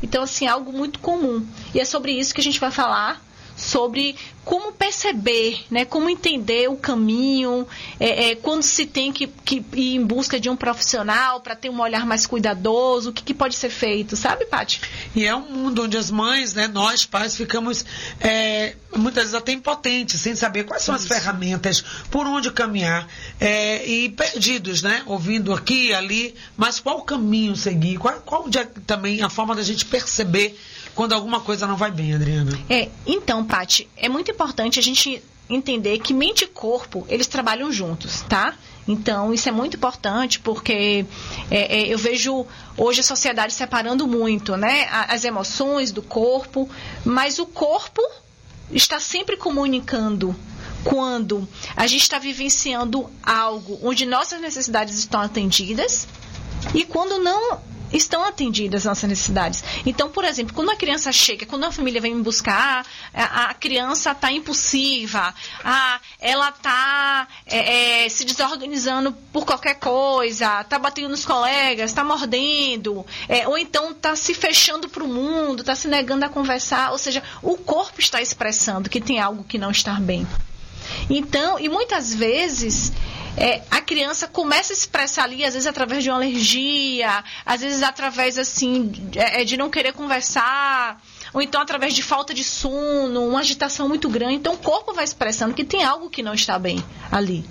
Então, assim, é algo muito comum. E é sobre isso que a gente vai falar, sobre como perceber, né, como entender o caminho, quando se tem que ir em busca de um profissional para ter um olhar mais cuidadoso, o que pode ser feito, sabe, Paty? E é um mundo onde as mães, né, nós pais, ficamos muitas vezes até impotentes, sem saber quais são as ferramentas, por onde caminhar, e perdidos, né, ouvindo aqui e ali, mas qual caminho seguir, qual também a forma da gente perceber quando alguma coisa não vai bem, Adriana? Então, Paty, é muito importante a gente entender que mente e corpo, eles trabalham juntos, tá? Então, isso é muito importante porque eu vejo hoje a sociedade separando muito, né? As emoções do corpo, mas o corpo está sempre comunicando quando a gente está vivenciando algo onde nossas necessidades estão atendidas e quando não estão atendidas nossas necessidades. Então, por exemplo, quando a criança chega, quando a família vem me buscar, a criança está impulsiva, ela está se desorganizando por qualquer coisa, está batendo nos colegas, está mordendo, ou então está se fechando para o mundo, está se negando a conversar, ou seja, o corpo está expressando que tem algo que não está bem. Então, e muitas vezes a criança começa a expressar ali, às vezes através de uma alergia, às vezes através assim de não querer conversar, ou então através de falta de sono, uma agitação muito grande. Então o corpo vai expressando que tem algo que não está bem ali.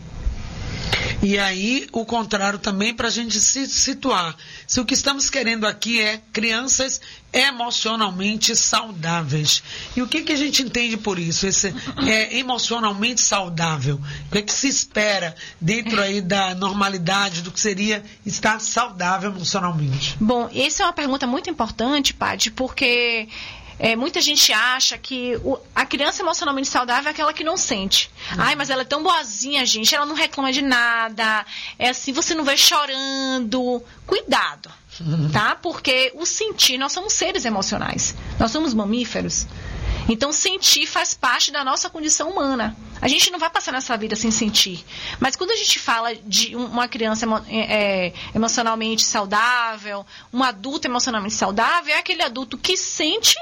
E aí, o contrário também, para a gente se situar. Se o que estamos querendo aqui é crianças emocionalmente saudáveis. E o que a gente entende por isso? Esse emocionalmente saudável. O que se espera dentro aí da normalidade do que seria estar saudável emocionalmente? Bom, essa é uma pergunta muito importante, Paty, porque muita gente acha que a criança emocionalmente saudável é aquela que não sente. Ai, mas ela é tão boazinha, gente, ela não reclama de nada, assim, você não vê chorando. Cuidado, tá? Porque o sentir, nós somos seres emocionais, nós somos mamíferos. Então, sentir faz parte da nossa condição humana. A gente não vai passar nessa vida sem sentir. Mas quando a gente fala de uma criança emocionalmente saudável, um adulto emocionalmente saudável, é aquele adulto que sente,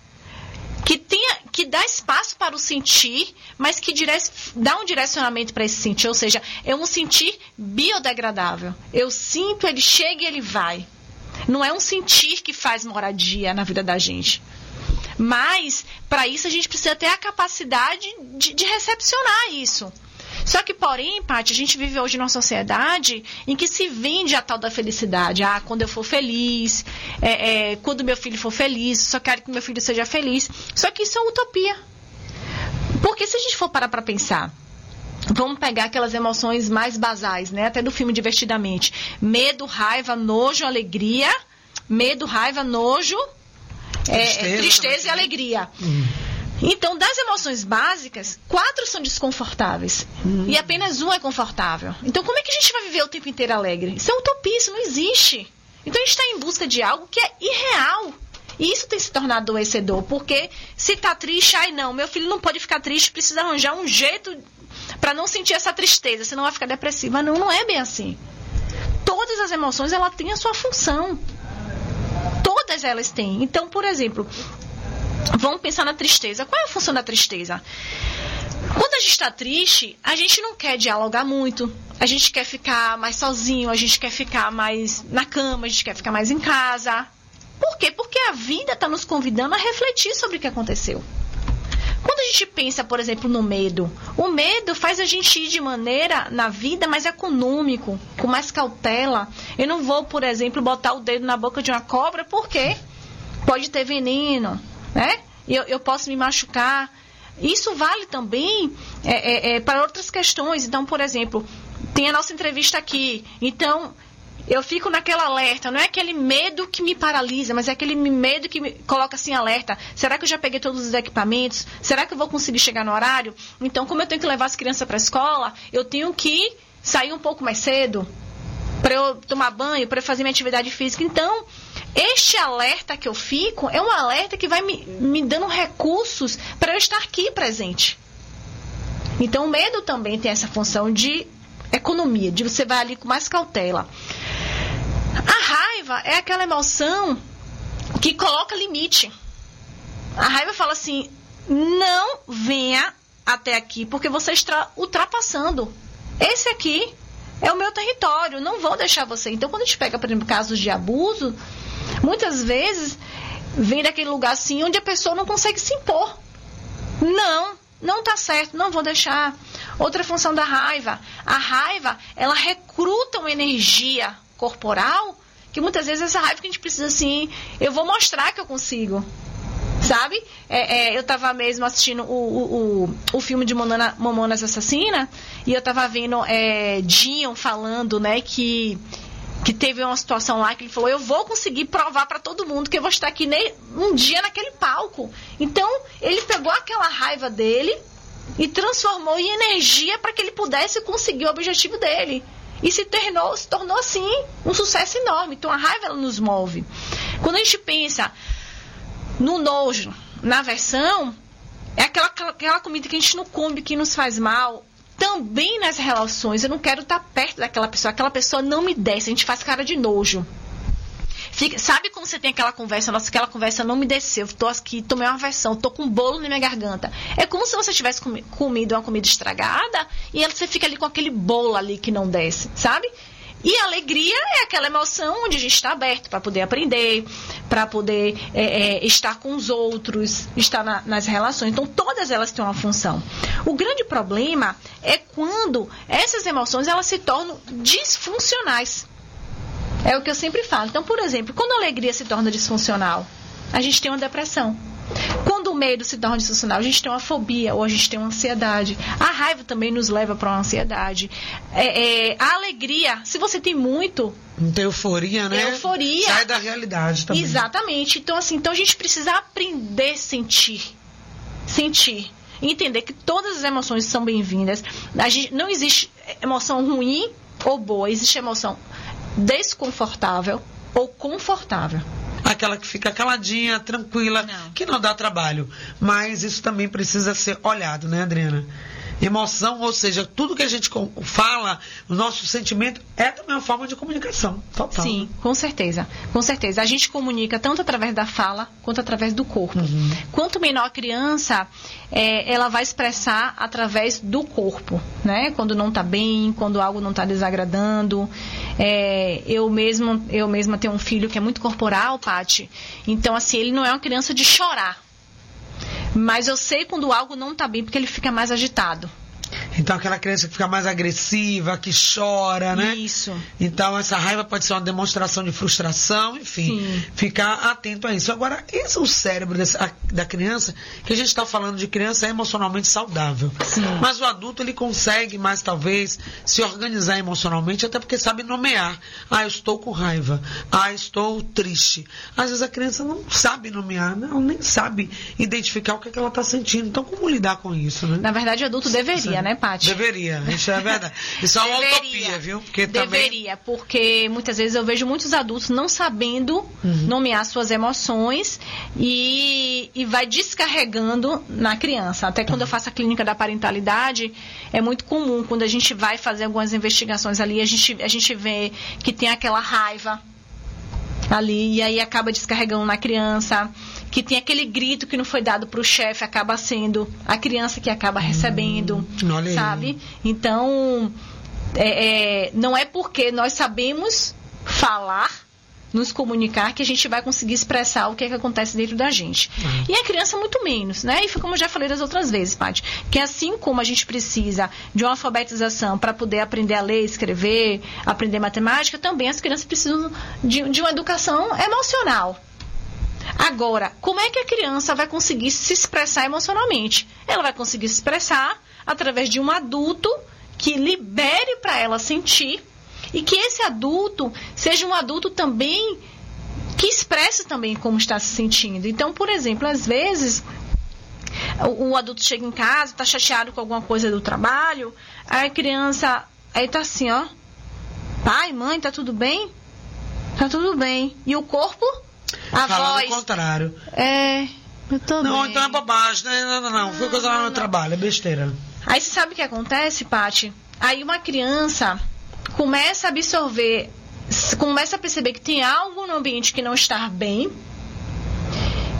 que dá espaço para o sentir, mas que dá um direcionamento para esse sentir. Ou seja, é um sentir biodegradável. Eu sinto, ele chega e ele vai. Não é um sentir que faz moradia na vida da gente. Mas, para isso, a gente precisa ter a capacidade de recepcionar isso. Só que, porém, Paty, a gente vive hoje numa sociedade em que se vende a tal da felicidade. Quando eu for feliz, quando meu filho for feliz, só quero que meu filho seja feliz. Só que isso é utopia. Porque se a gente for parar para pensar, vamos pegar aquelas emoções mais basais, né? Até do filme Divertidamente. Medo, raiva, nojo, alegria. Medo, raiva, nojo, tristeza e alegria. Então, das emoções básicas, 4 são desconfortáveis. E apenas 1 é confortável. Então, como é que a gente vai viver o tempo inteiro alegre? Isso é utopia, isso não existe. Então, a gente está em busca de algo que é irreal. E isso tem se tornado adoecedor. Porque se está triste, não, meu filho não pode ficar triste, precisa arranjar um jeito para não sentir essa tristeza, senão vai ficar depressiva. Não, não é bem assim. Todas as emoções, ela tem a sua função. Todas elas têm. Então, por exemplo, vamos pensar na tristeza. Qual é a função da tristeza? Quando a gente está triste, a gente não quer dialogar muito, a gente quer ficar mais sozinho, a gente quer ficar mais na cama, a gente quer ficar mais em casa. Por quê? Porque a vida está nos convidando a refletir sobre o que aconteceu. Quando a gente pensa, por exemplo, no medo, o medo faz a gente ir de maneira na vida mais econômico, com mais cautela. Eu não vou, por exemplo, botar o dedo na boca de uma cobra, porque pode ter veneno, né? Eu posso me machucar. Isso vale também para outras questões. Então, por exemplo, tem a nossa entrevista aqui. Então, eu fico naquela alerta. Não é aquele medo que me paralisa, mas é aquele medo que me coloca assim alerta. Será que eu já peguei todos os equipamentos? Será que eu vou conseguir chegar no horário? Então, como eu tenho que levar as crianças para a escola, eu tenho que sair um pouco mais cedo para eu tomar banho, para eu fazer minha atividade física. Então, este alerta que eu fico é um alerta que vai me dando recursos para eu estar aqui presente. Então, o medo também tem essa função de economia, de você vai ali com mais cautela. A raiva é aquela emoção que coloca limite. A raiva fala assim, não venha até aqui, porque você está ultrapassando. Esse aqui é o meu território, não vou deixar você. Então, quando a gente pega, por exemplo, casos de abuso, muitas vezes vem daquele lugar assim, onde a pessoa não consegue se impor. Não está certo, não vou deixar. Outra função da raiva. A raiva, ela recruta uma energia corporal, que muitas vezes essa raiva que a gente precisa assim, eu vou mostrar que eu consigo. Sabe? Eu estava mesmo assistindo o filme de Mamonas Assassina, e eu estava vendo Dion falando, né, que teve uma situação lá que ele falou, eu vou conseguir provar para todo mundo que eu vou estar aqui um dia naquele palco. Então, ele pegou aquela raiva dele e transformou em energia para que ele pudesse conseguir o objetivo dele. E se tornou assim, um sucesso enorme. Então, a raiva, ela nos move. Quando a gente pensa no nojo, na aversão, é aquela comida que a gente não come, que nos faz mal. Também nas relações, eu não quero estar perto daquela pessoa, aquela pessoa não me desce, a gente faz cara de nojo. Sabe quando você tem aquela conversa, nossa, aquela conversa não me desceu, tô aqui, tomei uma aversão, tô com um bolo na minha garganta. É como se você tivesse comido uma comida estragada e você fica ali com aquele bolo ali que não desce, sabe? E a alegria é aquela emoção onde a gente está aberto para poder aprender, para poder estar com os outros, estar nas relações. Então, todas elas têm uma função. O grande problema é quando essas emoções elas se tornam disfuncionais. É o que eu sempre falo. Então, por exemplo, quando a alegria se torna disfuncional, a gente tem uma depressão. Quando o medo se torna disfuncional, a gente tem uma fobia ou a gente tem uma ansiedade. A raiva também nos leva para uma ansiedade. A alegria, se você tem muito... Muita euforia, né? Euforia. Sai da realidade também. Exatamente. Então, assim, a gente precisa aprender a sentir. Sentir. E entender que todas as emoções são bem-vindas. Não existe emoção ruim ou boa. Existe emoção desconfortável ou confortável. Aquela que fica caladinha, tranquila, que não dá trabalho. Mas isso também precisa ser olhado, né, Adriana? Emoção, ou seja, tudo que a gente fala, o nosso sentimento é também uma forma de comunicação. Total. Sim, com certeza. Com certeza. A gente comunica tanto através da fala quanto através do corpo. Uhum. Quanto menor a criança, ela vai expressar através do corpo, né? Quando não está bem, quando algo não está desagradando. Eu mesma tenho um filho que é muito corporal, Paty. Então, assim, ele não é uma criança de chorar. Mas eu sei quando algo não está bem, porque ele fica mais agitado. Então, aquela criança que fica mais agressiva, que chora, né? Isso. Então, essa raiva pode ser uma demonstração de frustração, enfim. Sim. Ficar atento a isso. Agora, esse é o cérebro da criança, que a gente está falando de criança emocionalmente saudável. Sim. Mas o adulto, ele consegue mais, talvez, se organizar emocionalmente, até porque sabe nomear. Eu estou com raiva. Estou triste. Às vezes a criança não sabe nomear, ela nem sabe identificar o que ela está sentindo. Então, como lidar com isso, né? Na verdade, o adulto deveria, né, Paty? Deveria, isso é verdade. Isso é uma utopia, viu? Porque deveria, porque muitas vezes eu vejo muitos adultos não sabendo nomear suas emoções e vai descarregando na criança. Até quando eu faço a clínica da parentalidade, é muito comum, quando a gente vai fazer algumas investigações ali, a gente vê que tem aquela raiva ali, e aí acaba descarregando na criança, que tem aquele grito que não foi dado para o chefe, acaba sendo a criança que acaba recebendo, sabe? Então, não é porque nós sabemos falar, nos comunicar, que a gente vai conseguir expressar o que é que acontece dentro da gente. E a criança muito menos, né? E foi como eu já falei das outras vezes, Paty, que assim como a gente precisa de uma alfabetização para poder aprender a ler, escrever, aprender matemática, também as crianças precisam de uma educação emocional. Agora, como é que a criança vai conseguir se expressar emocionalmente? Ela vai conseguir se expressar através de um adulto que libere para ela sentir, e que esse adulto seja um adulto também que expresse também como está se sentindo. Então, por exemplo, às vezes o adulto chega em casa, está chateado com alguma coisa do trabalho, aí a criança está assim, ó, pai, mãe, tá tudo bem? Tá tudo bem. E o corpo? A voz. Ao contrário. Eu tô bem. Não, então é bobagem, né? Não. Foi coisa lá no meu trabalho, é besteira. Aí você sabe o que acontece, Paty? Aí uma criança começa a absorver, começa a perceber que tem algo no ambiente que não está bem,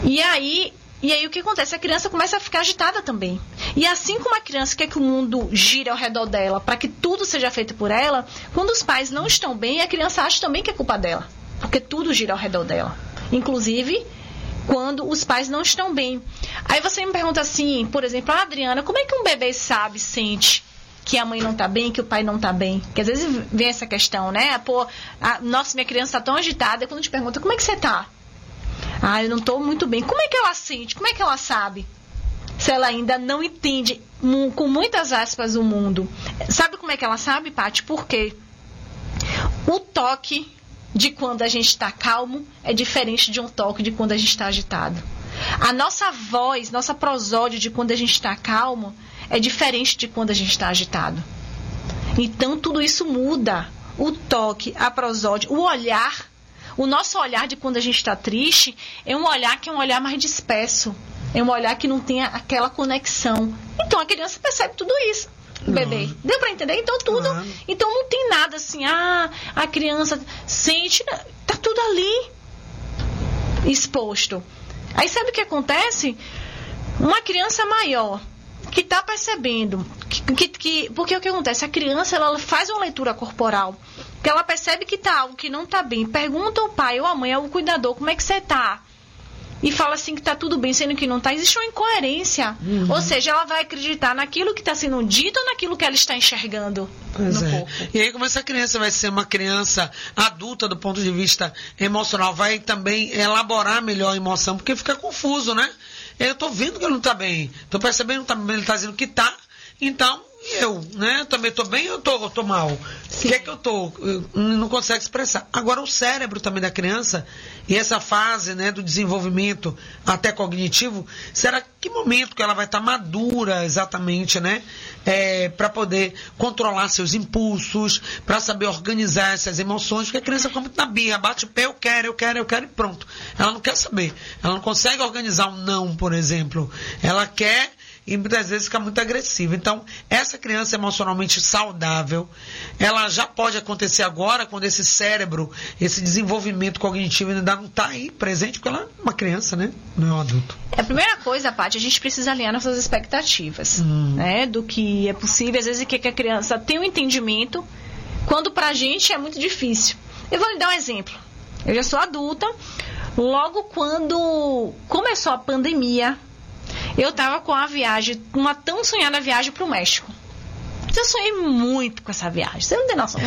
E aí o que acontece? A criança começa a ficar agitada também. E assim como a criança quer que o mundo gire ao redor dela, para que tudo seja feito por ela, quando os pais não estão bem, a criança acha também que é culpa dela, porque tudo gira ao redor dela. Inclusive, quando os pais não estão bem. Aí você me pergunta assim, por exemplo, Adriana, como é que um bebê sente que a mãe não está bem, que o pai não está bem? Porque às vezes vem essa questão, né? Pô, nossa, minha criança está tão agitada, e quando te pergunta, como é que você está? Eu não estou muito bem. Como é que ela sente? Como é que ela sabe? Se ela ainda não entende, com muitas aspas, o mundo. Sabe como é que ela sabe, Paty? Porque o toque de quando a gente está calmo é diferente de um toque de quando a gente está agitado. A nossa voz, nossa prosódia de quando a gente está calmo é diferente de quando a gente está agitado. Então, tudo isso muda. O toque, a prosódia, o olhar. O nosso olhar de quando a gente está triste é um olhar que é um olhar mais disperso. É um olhar que não tem aquela conexão. Então, a criança percebe tudo isso. O bebê. Deu para entender? Então, tudo. Então, não tem nada assim. A criança sente. Tá tudo ali exposto. Aí, sabe o que acontece? Uma criança maior que está percebendo porque o que acontece? A criança ela faz uma leitura corporal, que ela percebe que está algo que não está bem, pergunta ao pai ou à mãe, ao cuidador, como é que você está? E fala assim que está tudo bem, sendo que não está. Existe uma incoerência. Ou seja, ela vai acreditar naquilo que está sendo dito ou naquilo que ela está enxergando no corpo. E aí, como essa criança vai ser uma criança adulta do ponto de vista emocional, vai também elaborar melhor a emoção, porque fica confuso, né? Eu estou vendo que ele não está bem, estou percebendo que ele está dizendo que está, então eu, né? Também estou bem ou estou mal? O que é que eu estou? Não consegue expressar. Agora, o cérebro também da criança, e essa fase, né, do desenvolvimento até cognitivo, será que momento que ela vai estar madura exatamente, né? Para poder controlar seus impulsos, para saber organizar essas emoções, porque a criança fica muito na birra, bate o pé, eu quero e pronto. Ela não quer saber. Ela não consegue organizar um não, por exemplo. Ela quer e muitas vezes fica muito agressiva. Então, essa criança emocionalmente saudável, ela já pode acontecer agora, quando esse cérebro, esse desenvolvimento cognitivo ainda não está aí presente, porque ela é uma criança, né? Não é um adulto. A primeira coisa, Paty, a gente precisa alinhar nossas expectativas, né? Do que é possível, às vezes que a criança tem um entendimento, quando pra gente é muito difícil. Eu vou lhe dar um exemplo. Eu já sou adulta, logo quando começou a pandemia, eu estava com a viagem, uma tão sonhada viagem para o México. Eu sonhei muito com essa viagem, você não tem noção.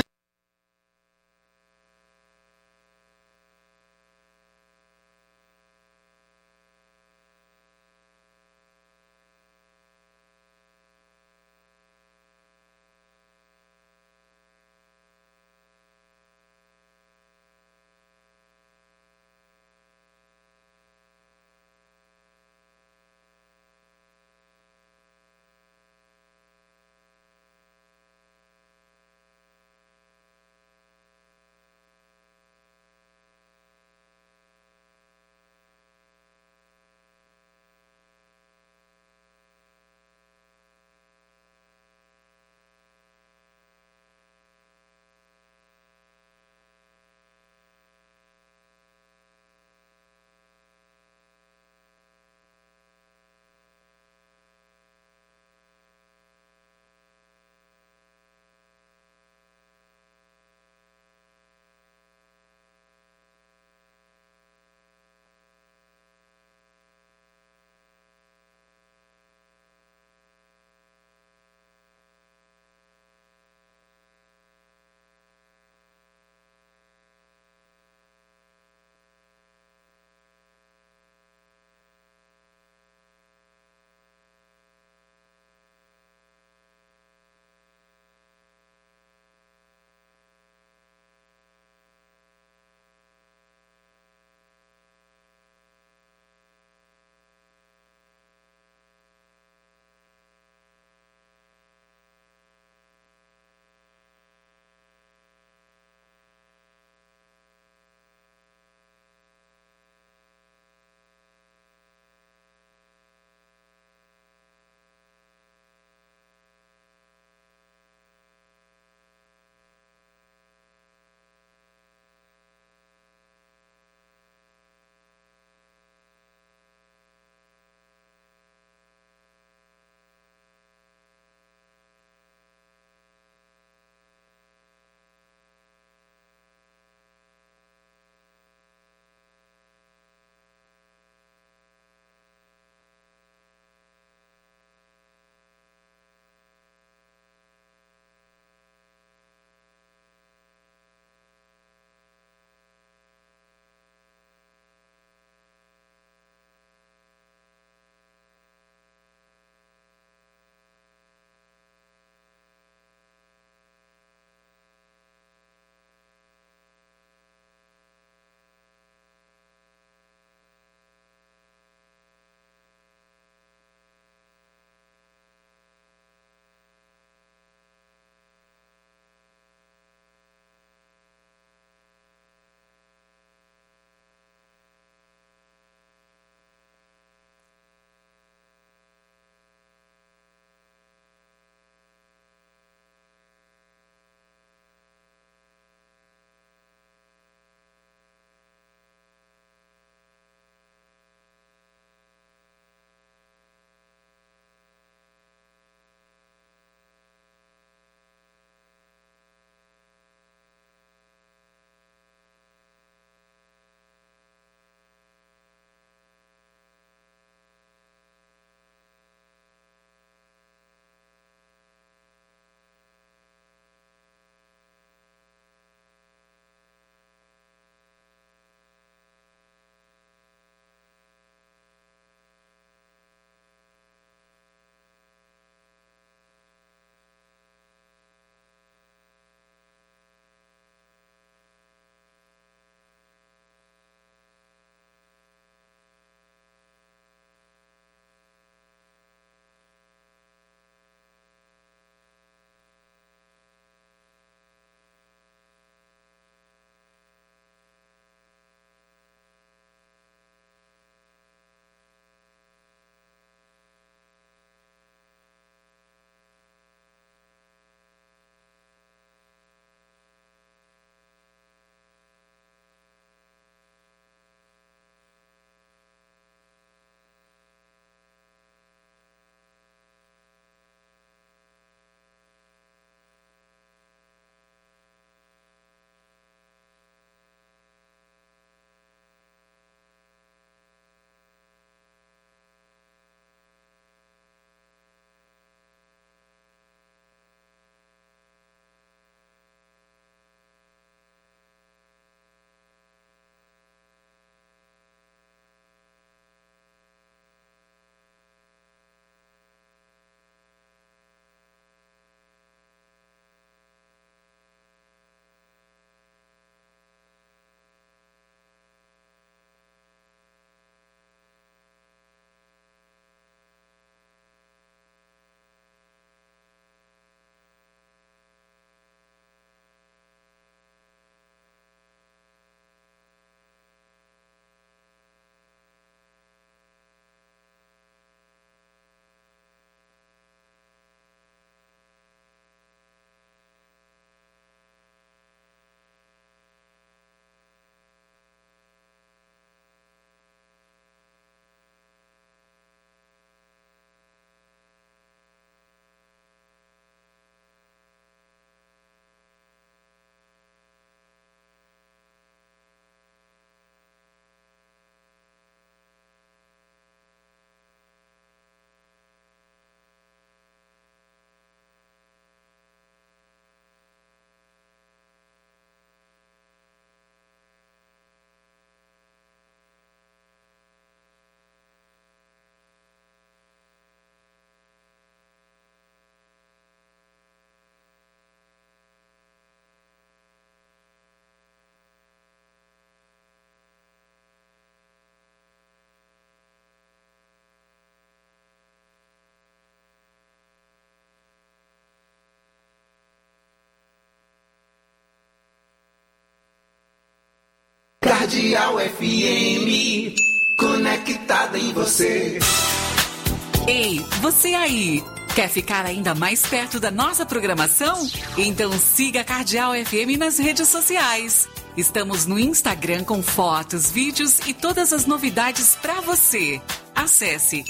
Cardeal FM, conectada em você. Ei, você aí, quer ficar ainda mais perto da nossa programação? Então siga a Cardeal FM nas redes sociais. Estamos no Instagram com fotos, vídeos e todas as novidades para você. Acesse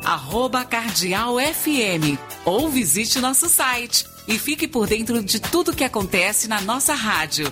@cardealfm ou visite nosso site e fique por dentro de tudo que acontece na nossa rádio.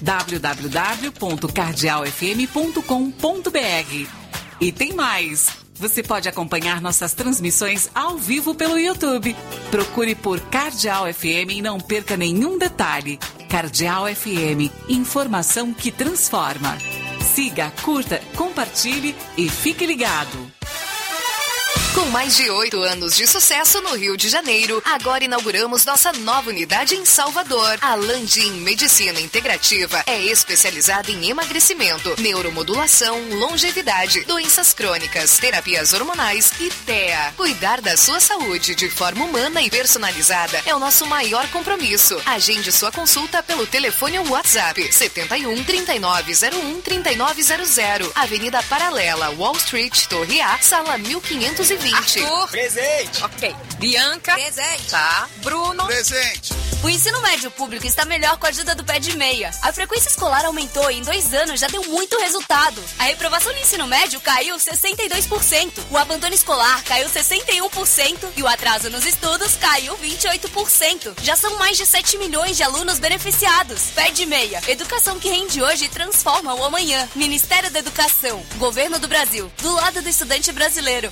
www.cardealfm.com.br. E tem mais! Você pode acompanhar nossas transmissões ao vivo pelo YouTube. Procure por Cardeal FM e não perca nenhum detalhe. Cardeal FM, informação que transforma. Siga, curta, compartilhe e fique ligado. Com mais de 8 anos de sucesso no Rio de Janeiro, agora inauguramos nossa nova unidade em Salvador. A Landim Medicina Integrativa é especializada em emagrecimento, neuromodulação, longevidade, doenças crônicas, terapias hormonais e TEA. Cuidar da sua saúde de forma humana e personalizada é o nosso maior compromisso. Agende sua consulta pelo telefone ou WhatsApp 71 3901 3900, Avenida Paralela, Wall Street, Torre A, Sala 1520. Arthur. Presente. Ok. Bianca. Presente. Tá. Bruno. Presente. O ensino médio público está melhor com a ajuda do Pé de Meia. A frequência escolar aumentou e em 2 anos já deu muito resultado. A reprovação no ensino médio caiu 62%, o abandono escolar caiu 61% e o atraso nos estudos caiu 28%. Já são mais de 7 milhões de alunos beneficiados. Pé de Meia, educação que rende hoje e transforma o amanhã. Ministério da Educação, Governo do Brasil, do lado do estudante brasileiro.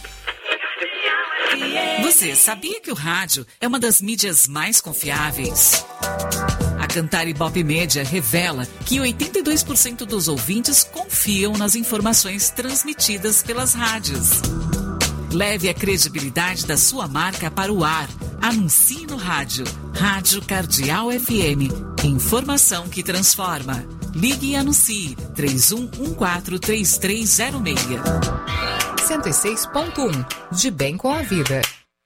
Você sabia que o rádio é uma das mídias mais confiáveis? A Cantar Ibope Média revela que 82% dos ouvintes confiam nas informações transmitidas pelas rádios. Leve a credibilidade da sua marca para o ar. Anuncie no rádio. Rádio Cardeal FM. Informação que transforma. Ligue e anuncie 31143306. 106.1 De bem com a vida.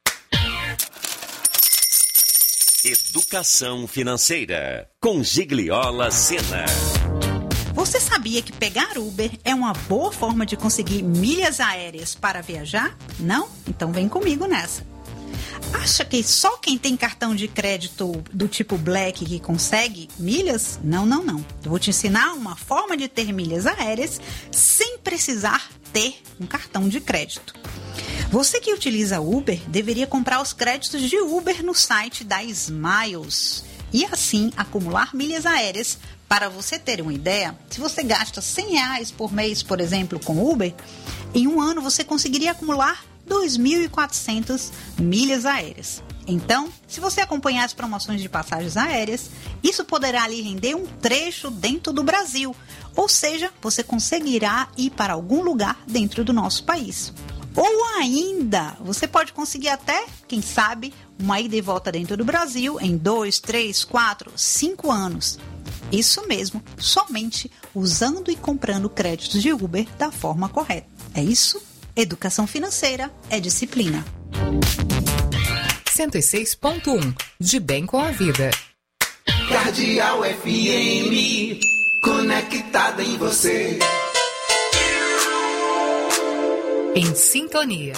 Educação financeira com Gigliola Sena. Você sabia que pegar Uber é uma boa forma de conseguir milhas aéreas para viajar? Não? Então vem comigo nessa. Acha que só quem tem cartão de crédito do tipo Black que consegue milhas? Não. Eu vou te ensinar uma forma de ter milhas aéreas sem precisar ter um cartão de crédito. Você que utiliza Uber deveria comprar os créditos de Uber no site da Smiles e assim acumular milhas aéreas. Para você ter uma ideia, se você gasta R$100 por mês, por exemplo, com Uber, em um ano você conseguiria acumular 2.400 milhas aéreas. Então, se você acompanhar as promoções de passagens aéreas, isso poderá lhe render um trecho dentro do Brasil. Ou seja, você conseguirá ir para algum lugar dentro do nosso país. Ou ainda, você pode conseguir até, quem sabe, uma ida e volta dentro do Brasil em 2, 3, 4, 5 anos. Isso mesmo, somente usando e comprando créditos de Uber da forma correta. É isso? Educação financeira é disciplina. 106.1 De bem com a vida. Cardeal FM, conectada em você. Em sintonia.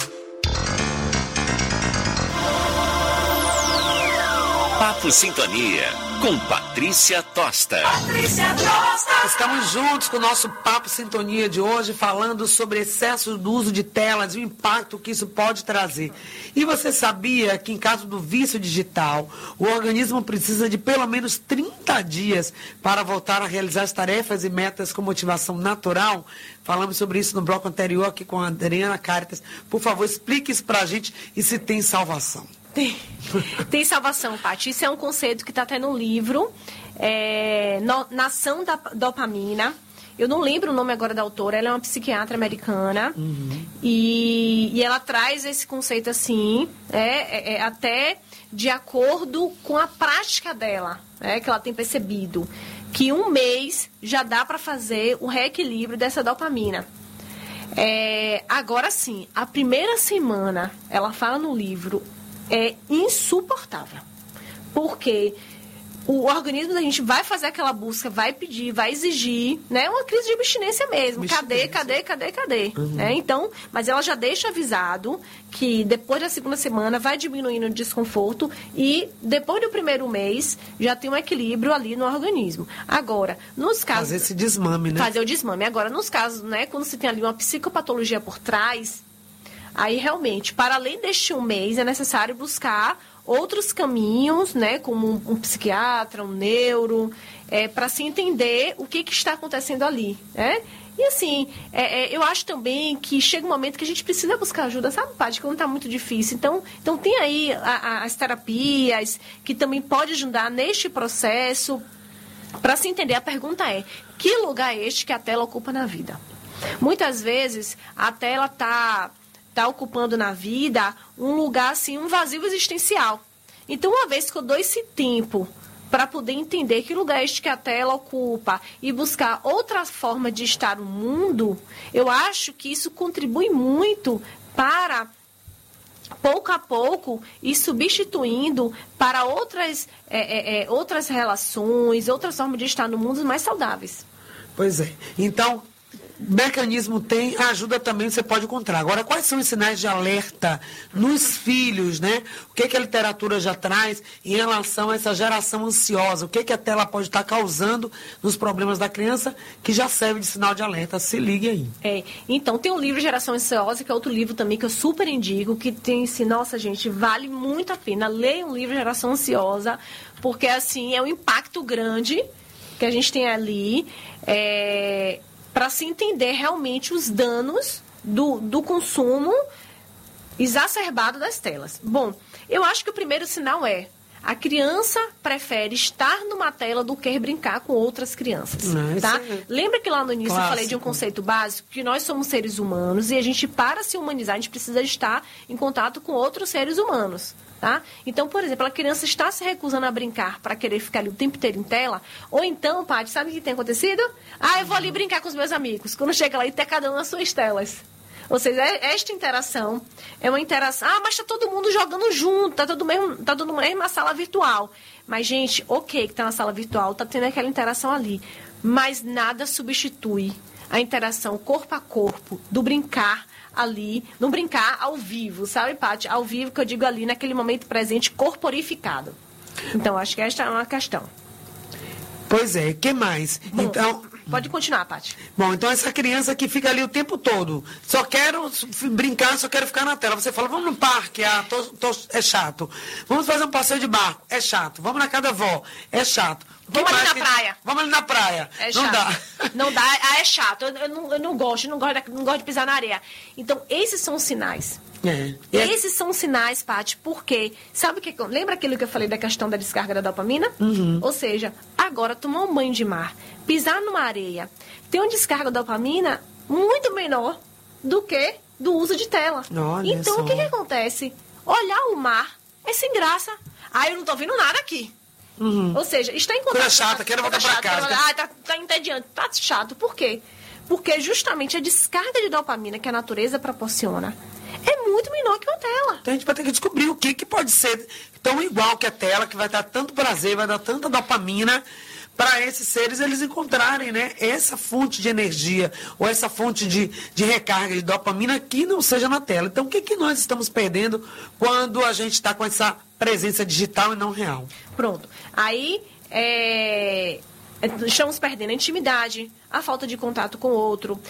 Papo Sintonia com Patrícia Tosta. Estamos juntos com o nosso Papo Sintonia de hoje, falando sobre excesso do uso de telas e o impacto que isso pode trazer. E você sabia que em caso do vício digital, o organismo precisa de pelo menos 30 dias para voltar a realizar as tarefas e metas com motivação natural? Falamos sobre isso no bloco anterior aqui com a Adriana Caritas. Por favor, explique isso pra gente e se tem salvação. Tem salvação, Paty. Isso é um conceito que está até no livro, Nação da Dopamina. Eu não lembro o nome agora da autora, ela é uma psiquiatra americana. E ela traz esse conceito assim, até de acordo com a prática dela, que ela tem percebido. Que um mês já dá para fazer o reequilíbrio dessa dopamina. Agora sim, a primeira semana, ela fala no livro, é insuportável. Porque o organismo da gente vai fazer aquela busca, vai pedir, vai exigir, né? Uma crise de abstinência mesmo. Cadê? Né? Então, mas ela já deixa avisado que depois da segunda semana vai diminuindo o desconforto e depois do primeiro mês já tem um equilíbrio ali no organismo. Agora, nos casos... Fazer esse desmame, né? Fazer o desmame. Agora, nos casos, né, quando você tem ali uma psicopatologia por trás, aí realmente, para além deste um mês, é necessário buscar outros caminhos, né, como um psiquiatra, um neuro, para se entender o que está acontecendo ali, né? E assim, eu acho também que chega um momento que a gente precisa buscar ajuda, sabe, Paty, quando está muito difícil. Então tem aí as terapias que também pode ajudar neste processo. Para se entender, a pergunta é: que lugar é este que a tela ocupa na vida? Muitas vezes a tela está ocupando na vida um lugar, assim, um vazio existencial. Então, uma vez que eu dou esse tempo para poder entender que lugar é este que a tela ocupa e buscar outra forma de estar no mundo, eu acho que isso contribui muito para, pouco a pouco, ir substituindo para outras relações, outras formas de estar no mundo mais saudáveis. Pois é. Então, mecanismo tem, ajuda também, você pode encontrar. Agora, quais são os sinais de alerta nos filhos, né? O que a literatura já traz em relação a essa geração ansiosa? O que a tela pode estar causando nos problemas da criança que já serve de sinal de alerta? Se ligue aí. Então, tem um livro Geração Ansiosa, que é outro livro também que eu super indico, que tem assim, nossa, gente, vale muito a pena. Leia um livro Geração Ansiosa, porque, assim, é um impacto grande que a gente tem ali, para se entender realmente os danos do consumo exacerbado das telas. Bom, eu acho que o primeiro sinal a criança prefere estar numa tela do que brincar com outras crianças, tá? Lembra que lá no início eu falei de um conceito básico, que nós somos seres humanos e a gente, para se humanizar, a gente precisa estar em contato com outros seres humanos. Tá? Então, por exemplo, a criança está se recusando a brincar para querer ficar ali o tempo inteiro em tela, ou então, Paty, sabe o que tem acontecido? Eu vou ali brincar com os meus amigos. Quando chega lá, e tem cada um nas suas telas. Ou seja, esta interação é uma interação... mas está todo mundo jogando junto, está todo mundo na mesma sala virtual. Mas, gente, ok que está na sala virtual, está tendo aquela interação ali, mas nada substitui a interação corpo a corpo, do brincar ali, não brincar ao vivo, sabe, Paty? Ao vivo, que eu digo ali, naquele momento presente, corporificado. Então, acho que esta é uma questão. Pois é, o que mais? Bom, então, pode continuar, Paty. Bom, então essa criança que fica ali o tempo todo, só quero brincar, só quero ficar na tela. Você fala, vamos no parque, é chato. Vamos fazer um passeio de barco, é chato. Vamos na casa da avó, é chato. Vamos ali na praia. Vamos ali na praia. É não chato. dá. Não dá, é chato. Eu não gosto de pisar na areia. Então, esses são os sinais. Esses são os sinais, Paty, porque, sabe o que? Lembra aquilo que eu falei da questão da descarga da dopamina? Ou seja, agora tomar um banho de mar, pisar numa areia, tem uma descarga da dopamina muito menor do que do uso de tela. Olha então, só. O que acontece? Olhar o mar é sem graça. Eu não tô vendo nada aqui. Ou seja, está em contato... Coisa chata, quero voltar para casa. Tá entediante, tá chato. Por quê? Porque justamente a descarga de dopamina que a natureza proporciona é muito menor que uma tela. Então a gente vai ter que descobrir o que pode ser tão igual que a tela, que vai dar tanto prazer, vai dar tanta dopamina, para esses seres eles encontrarem, né, essa fonte de energia, ou essa fonte de recarga de dopamina que não seja na tela. Então, o que nós estamos perdendo quando a gente está com essa presença digital e não real? Pronto. Aí, estamos perdendo a intimidade, a falta de contato com o outro,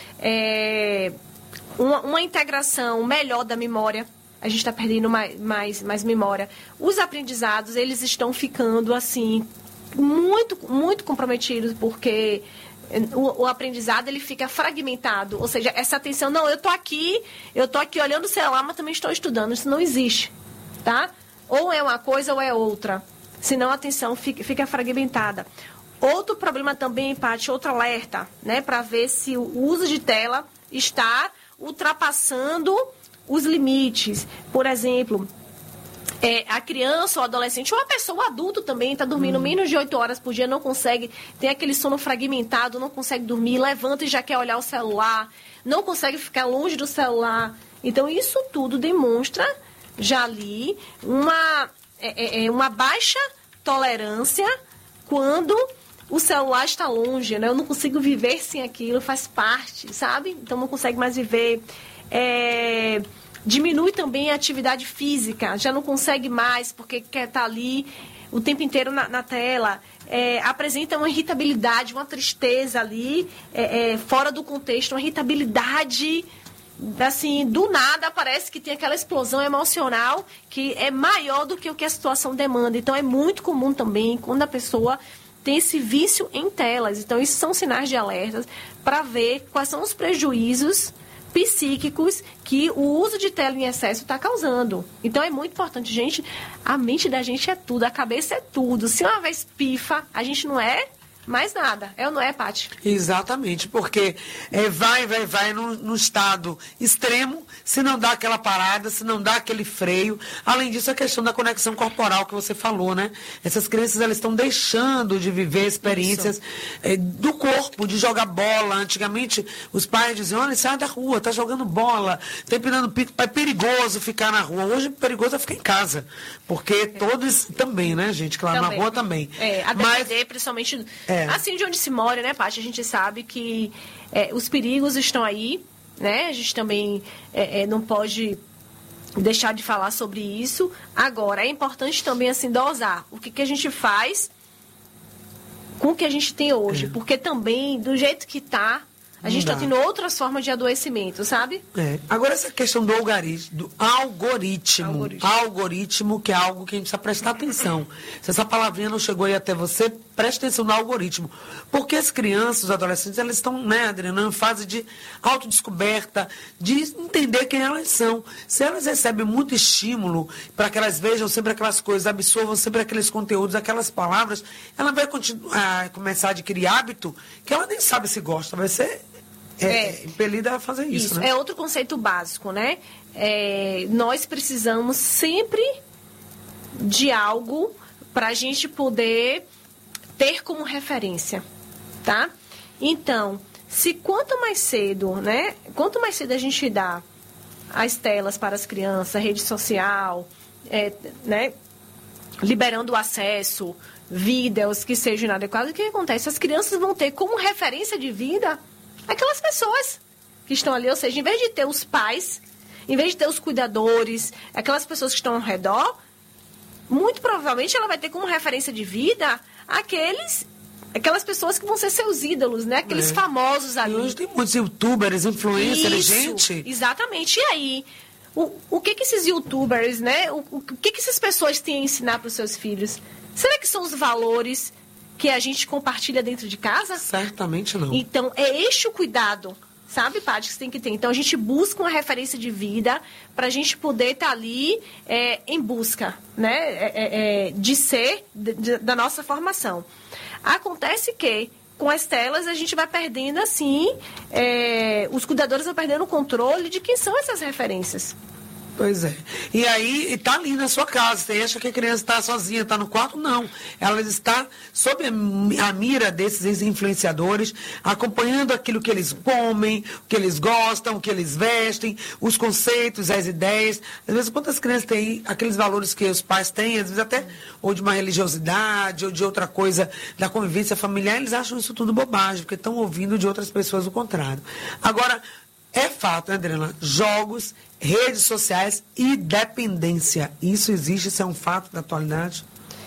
uma integração melhor da memória. A gente está perdendo mais memória. Os aprendizados, eles estão ficando, assim, muito, muito comprometidos, porque o aprendizado, ele fica fragmentado. Ou seja, essa atenção, não, eu tô aqui olhando o celular, mas também estou estudando. Isso não existe, tá? Ou é uma coisa ou é outra. Senão a atenção fica fragmentada. Outro problema também, Paty, outro alerta, né? Para ver se o uso de tela está ultrapassando os limites. Por exemplo, a criança ou adolescente, ou a pessoa, o adulto também, está dormindo menos de 8 horas por dia, não consegue, tem aquele sono fragmentado, não consegue dormir, levanta e já quer olhar o celular, não consegue ficar longe do celular. Então, isso tudo demonstra já ali uma baixa tolerância quando o celular está longe, né? Eu não consigo viver sem aquilo, faz parte, sabe? Então não consegue mais viver. Diminui também a atividade física, já não consegue mais porque quer estar ali o tempo inteiro na tela. Apresenta uma irritabilidade, uma tristeza ali, fora do contexto, uma irritabilidade, assim, do nada parece que tem aquela explosão emocional que é maior do que o que a situação demanda. Então é muito comum também quando a pessoa tem esse vício em telas. Então isso são sinais de alerta para ver quais são os prejuízos psíquicos que o uso de tela em excesso está causando. Então é muito importante, gente, a mente da gente é tudo, a cabeça é tudo. Se uma vez pifa, a gente não é mais nada. É ou não é, Paty? Exatamente, porque vai num estado extremo, se não dá aquela parada, se não dá aquele freio. Além disso, a questão da conexão corporal que você falou, né? Essas crianças, elas estão deixando de viver experiências do corpo, de jogar bola. Antigamente, os pais diziam, olha, sai da rua, tá jogando bola, tá empinando pico, é perigoso ficar na rua. Hoje, perigoso é ficar em casa, porque todos também, né, gente? Claro, também. Na rua também. A depender, principalmente... Assim, de onde se mora, né, Paty? A gente sabe que os perigos estão aí, né? A gente também não pode deixar de falar sobre isso. Agora, é importante também, assim, dosar o que a gente faz com o que a gente tem hoje. Porque também, do jeito que tá, a gente está tendo outras formas de adoecimento, sabe? Agora, essa questão do algoritmo, que é algo que a gente precisa prestar atenção. Se essa palavrinha não chegou aí até você, preste atenção no algoritmo. Porque as crianças, os adolescentes, elas estão, né, Adriana, em fase de autodescoberta, de entender quem elas são. Se elas recebem muito estímulo para que elas vejam sempre aquelas coisas, absorvam sempre aqueles conteúdos, aquelas palavras, ela vai começar a adquirir hábito que ela nem sabe se gosta, vai ser... impelida a fazer isso, né? É outro conceito básico, né? Nós precisamos sempre de algo para a gente poder ter como referência, tá? Então, quanto mais cedo a gente dá as telas para as crianças, rede social, né? Liberando o acesso, vídeos que sejam inadequados, o que acontece? As crianças vão ter como referência de vida aquelas pessoas que estão ali, ou seja, em vez de ter os pais, em vez de ter os cuidadores, aquelas pessoas que estão ao redor, muito provavelmente ela vai ter como referência de vida aquelas pessoas que vão ser seus ídolos, né? Aqueles famosos ali. Hoje tem muitos youtubers, influencers, gente. Exatamente. E aí, o que esses youtubers, né? O que essas pessoas têm a ensinar para os seus filhos? Será que são os valores que a gente compartilha dentro de casa? Certamente não. Então, é este o cuidado, sabe, Paty, que você tem que ter. Então, a gente busca uma referência de vida para a gente poder estar ali em busca, né, de ser, da nossa formação. Acontece que, com as telas, a gente vai perdendo, assim, os cuidadores vão perdendo o controle de quem são essas referências. Pois é. E aí, está ali na sua casa. Você acha que a criança está sozinha, está no quarto? Não. Ela está sob a mira desses influenciadores, acompanhando aquilo que eles comem, o que eles gostam, o que eles vestem, os conceitos, as ideias. Às vezes, quantas crianças têm aqueles valores que os pais têm, às vezes até ou de uma religiosidade, ou de outra coisa da convivência familiar, eles acham isso tudo bobagem, porque estão ouvindo de outras pessoas o contrário. Agora, é fato, né, Adriana? Jogos, redes sociais e dependência. Isso existe? Isso é um fato da atualidade?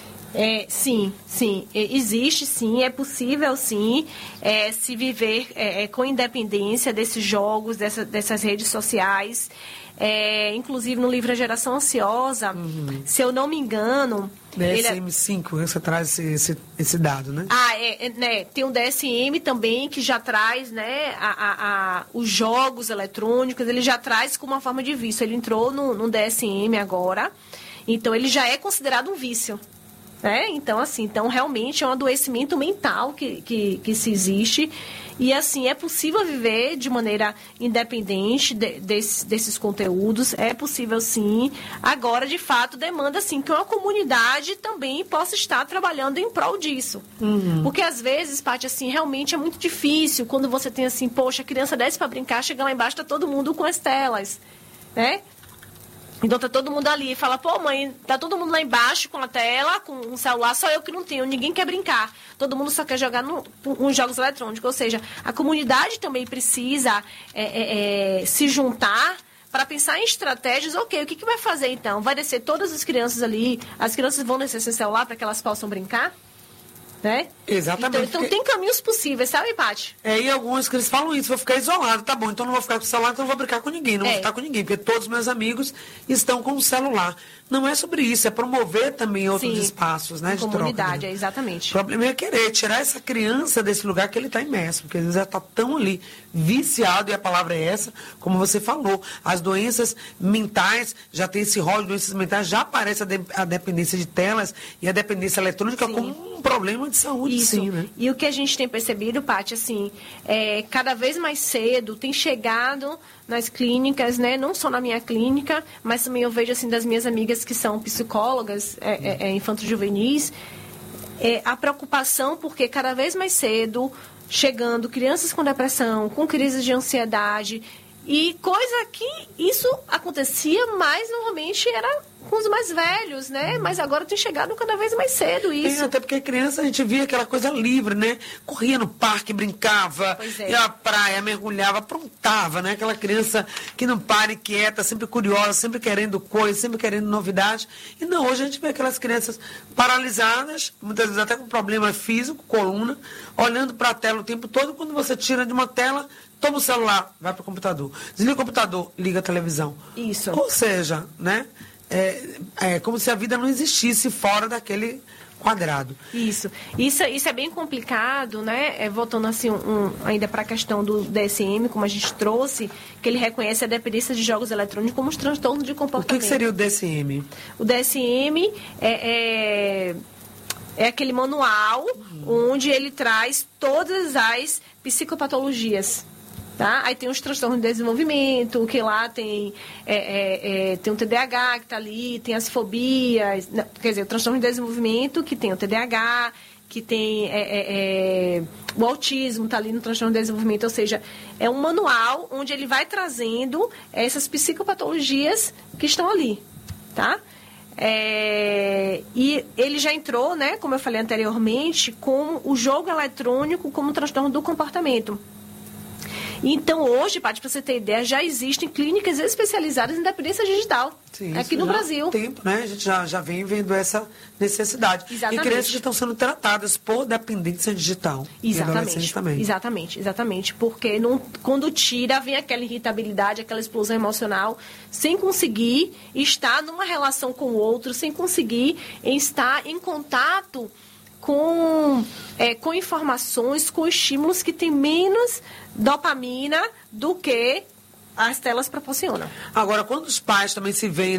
Sim. Existe, sim. É possível, sim, se viver com independência desses jogos, dessas redes sociais. Inclusive, no livro A Geração Ansiosa, se eu não me engano... DSM-5, você traz esse dado, né? Tem um DSM também que já traz, né, os jogos eletrônicos, ele já traz como uma forma de vício. Ele entrou no DSM agora, então ele já é considerado um vício. Então, assim, realmente é um adoecimento mental que se existe. E, assim, é possível viver de maneira independente desses conteúdos. É possível, sim. Agora, de fato, demanda, assim, que uma comunidade também possa estar trabalhando em prol disso. Porque, às vezes, Paty, assim, realmente é muito difícil quando você tem, assim, poxa, a criança desce para brincar, chega lá embaixo, tá todo mundo com as telas, né? Então tá todo mundo ali, fala, pô mãe, tá todo mundo lá embaixo com a tela, com um celular, só eu que não tenho, ninguém quer brincar. Todo mundo só quer jogar uns jogos eletrônicos. Ou seja, a comunidade também precisa se juntar para pensar em estratégias. Ok, o que vai fazer então? Vai descer todas as crianças ali, as crianças vão descer sem celular para que elas possam brincar? Né? Exatamente. Então tem caminhos possíveis, sabe, Paty? E algumas que eles falam isso, vou ficar isolado, tá bom, então não vou ficar com o celular, então não vou brincar com ninguém, não vou ficar com ninguém, porque todos os meus amigos estão com o celular. Não é sobre isso, é promover também outros espaços, né, de comunidade, troca, né? Exatamente. O problema é querer tirar essa criança desse lugar que ele está imerso, porque às vezes ela está tão ali viciado, e a palavra é essa, como você falou, as doenças mentais, já tem esse rol de doenças mentais, já aparece a dependência de telas e a dependência eletrônica como um problema de saúde, sim, né? E o que a gente tem percebido, Paty, assim, cada vez mais cedo tem chegado nas clínicas, né? Não só na minha clínica, mas também eu vejo, assim, das minhas amigas que são psicólogas infanto-juvenis, a preocupação porque cada vez mais cedo chegando crianças com depressão, com crises de ansiedade, e coisa que isso acontecia mais normalmente era com os mais velhos, né? Mas agora tem chegado cada vez mais cedo isso. Até porque criança a gente via aquela coisa livre, né? Corria no parque, brincava, ia à praia, mergulhava, aprontava, né? Aquela criança que não para, inquieta, sempre curiosa, sempre querendo coisa, sempre querendo novidade. E não, hoje a gente vê aquelas crianças paralisadas, muitas vezes até com problema físico, coluna, olhando para a tela o tempo todo. Quando você tira de uma tela, toma o celular, vai para o computador. Desliga o computador, liga a televisão. Isso. Ou seja, né? É como se a vida não existisse fora daquele quadrado. Isso é bem complicado, né? Voltando assim ainda para a questão do DSM, como a gente trouxe, que ele reconhece a dependência de jogos eletrônicos como um transtorno de comportamento. O que seria o DSM? O DSM é aquele manual onde ele traz todas as psicopatologias. Tá? Aí tem os transtornos de desenvolvimento, que lá tem um TDAH que está ali, tem as fobias, quer dizer, o transtorno de desenvolvimento que tem o TDAH, que tem o autismo, está ali no transtorno de desenvolvimento, ou seja, é um manual onde ele vai trazendo essas psicopatologias que estão ali, tá? E ele já entrou, né, como eu falei anteriormente, com o jogo eletrônico como transtorno do comportamento. Então, hoje, Paty, para você ter ideia, já existem clínicas especializadas em dependência digital. Sim, aqui no Brasil. Há tempo, né? A gente já vem vendo essa necessidade. Exatamente. E crianças que estão sendo tratadas por dependência digital. Exatamente. Também. Exatamente. Porque quando tira, vem aquela irritabilidade, aquela explosão emocional, sem conseguir estar numa relação com o outro, sem conseguir estar em contato com informações, com estímulos que têm menos dopamina do que as telas proporcionam. Agora, quando os pais também se veem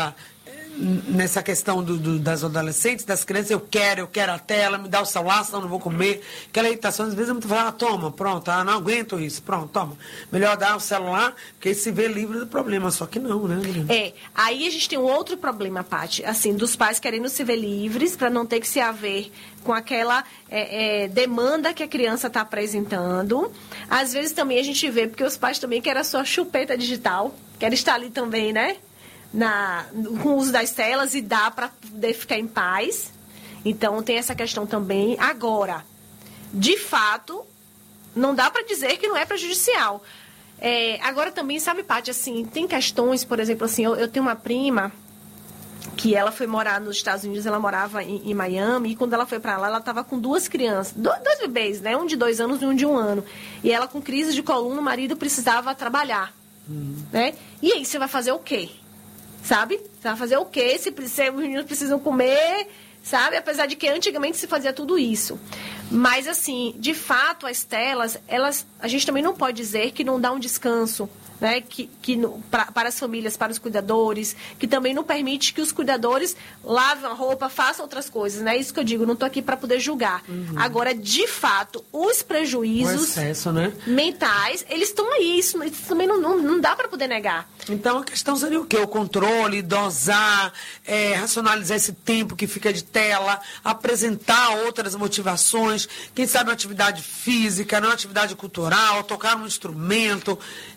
nessa questão das adolescentes, das crianças, eu quero a tela, me dá o celular, senão não vou comer. Aquela irritação, às vezes é muito falar, toma, pronto, não aguento isso, pronto, toma. Melhor dar o celular, porque se vê livre do problema, só que não, né? Aí a gente tem um outro problema, Paty, assim, dos pais querendo se ver livres, para não ter que se haver com aquela demanda que a criança está apresentando. Às vezes também a gente vê, porque os pais também querem a sua chupeta digital, querem estar ali também, né? Com o uso das telas e dá para poder ficar em paz. Então, tem essa questão também. Agora, de fato, não dá para dizer que não é prejudicial. Agora também, sabe, Paty, assim, tem questões, por exemplo, assim, eu tenho uma prima que ela foi morar nos Estados Unidos, ela morava em Miami, e quando ela foi para lá, ela estava com duas crianças, dois bebês, né? Um de 2 anos e um de 1 ano. E ela com crise de coluna, o marido precisava trabalhar, né? E aí, você vai fazer o quê? Sabe? Você vai fazer o quê? Se os meninos precisam comer, sabe? Apesar de que antigamente se fazia tudo isso. Mas, assim, de fato, as telas, a gente também não pode dizer que não dá um descanso, né? Para as famílias, para os cuidadores, que também não permite que os cuidadores lavem a roupa, façam outras coisas, né? Isso que eu digo, não estou aqui para poder julgar. Agora, de fato, os prejuízos excesso, né? mentais, eles estão aí, isso também não dá para poder negar. Então, a questão seria o quê? O controle, dosar, racionalizar esse tempo que fica de tela, apresentar outras motivações, quem sabe uma atividade física, uma atividade cultural, tocar um instrumento,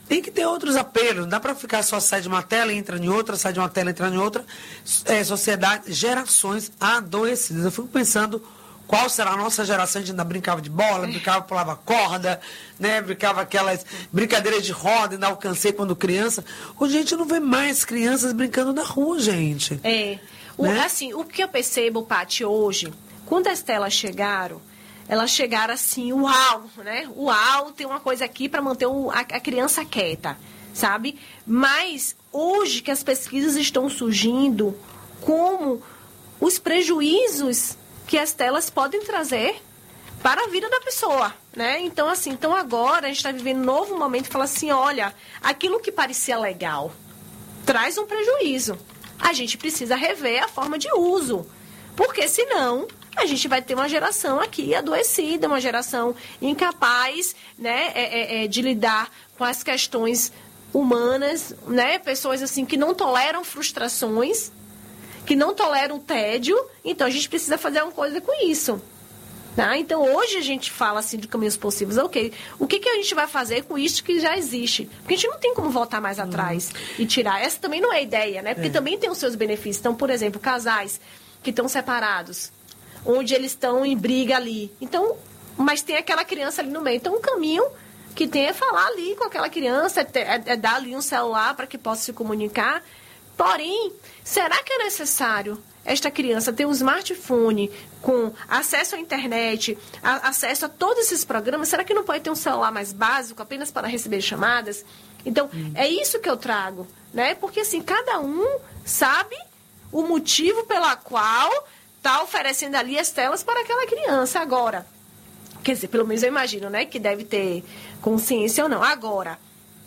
tem que ter outros apelos. Não dá para ficar só sai de uma tela e entra em outra, sai de uma tela e entra em outra. Sociedade, gerações adoecidas. Eu fico pensando qual será a nossa geração. A gente ainda brincava de bola, brincava, pulava corda, né? Brincava aquelas brincadeiras de roda, ainda alcancei quando criança. Hoje a gente não vê mais crianças brincando na rua, gente. Né? Assim, o que eu percebo, Paty, hoje, quando as telas chegaram, elas chegaram assim, uau, né? Uau, tem uma coisa aqui para manter a criança quieta, sabe? Mas hoje que as pesquisas estão surgindo, como os prejuízos que as telas podem trazer para a vida da pessoa, né? Então, assim, agora a gente está vivendo um novo momento e fala assim, olha, aquilo que parecia legal traz um prejuízo. A gente precisa rever a forma de uso, porque senão a gente vai ter uma geração aqui adoecida, uma geração incapaz, né, de lidar com as questões humanas, né? Pessoas assim que não toleram frustrações, que não toleram tédio. Então a gente precisa fazer uma coisa com isso. Tá? Então hoje a gente fala assim de caminhos possíveis. Ok, o que a gente vai fazer com isso que já existe? Porque a gente não tem como voltar mais atrás e tirar. Essa também não é a ideia, né? Porque também tem os seus benefícios. Então, por exemplo, casais que estão separados, onde eles estão em briga ali. Então, mas tem aquela criança ali no meio. Então, um caminho que tem é falar ali com aquela criança, é dar ali um celular para que possa se comunicar. Porém, será que é necessário esta criança ter um smartphone com acesso à internet, acesso a todos esses programas? Será que não pode ter um celular mais básico, apenas para receber chamadas? Então, é isso que eu trago, né? Porque, assim, cada um sabe o motivo pela qual está oferecendo ali as telas para aquela criança. Agora, quer dizer, pelo menos eu imagino, né, que deve ter consciência ou não. Agora,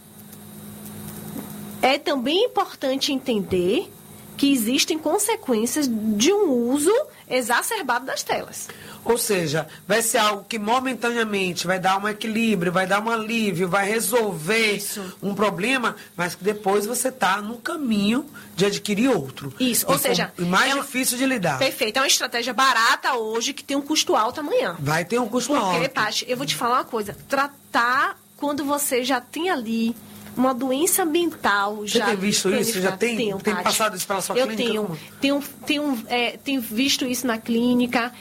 é também importante entender que existem consequências de um uso exacerbado das telas. Ou seja, vai ser algo que momentaneamente vai dar um equilíbrio, vai dar um alívio, vai resolver um problema, mas que depois você está no caminho de adquirir outro. Isso, ou seja... mais difícil de lidar. Perfeito, é uma estratégia barata hoje que tem um custo alto amanhã. Vai ter um custo alto. Porque, Paty, eu vou te falar uma coisa, tratar quando você já tem ali uma doença mental. Você tem visto isso? Já tem passado isso pela sua clínica? Eu tenho visto isso na clínica.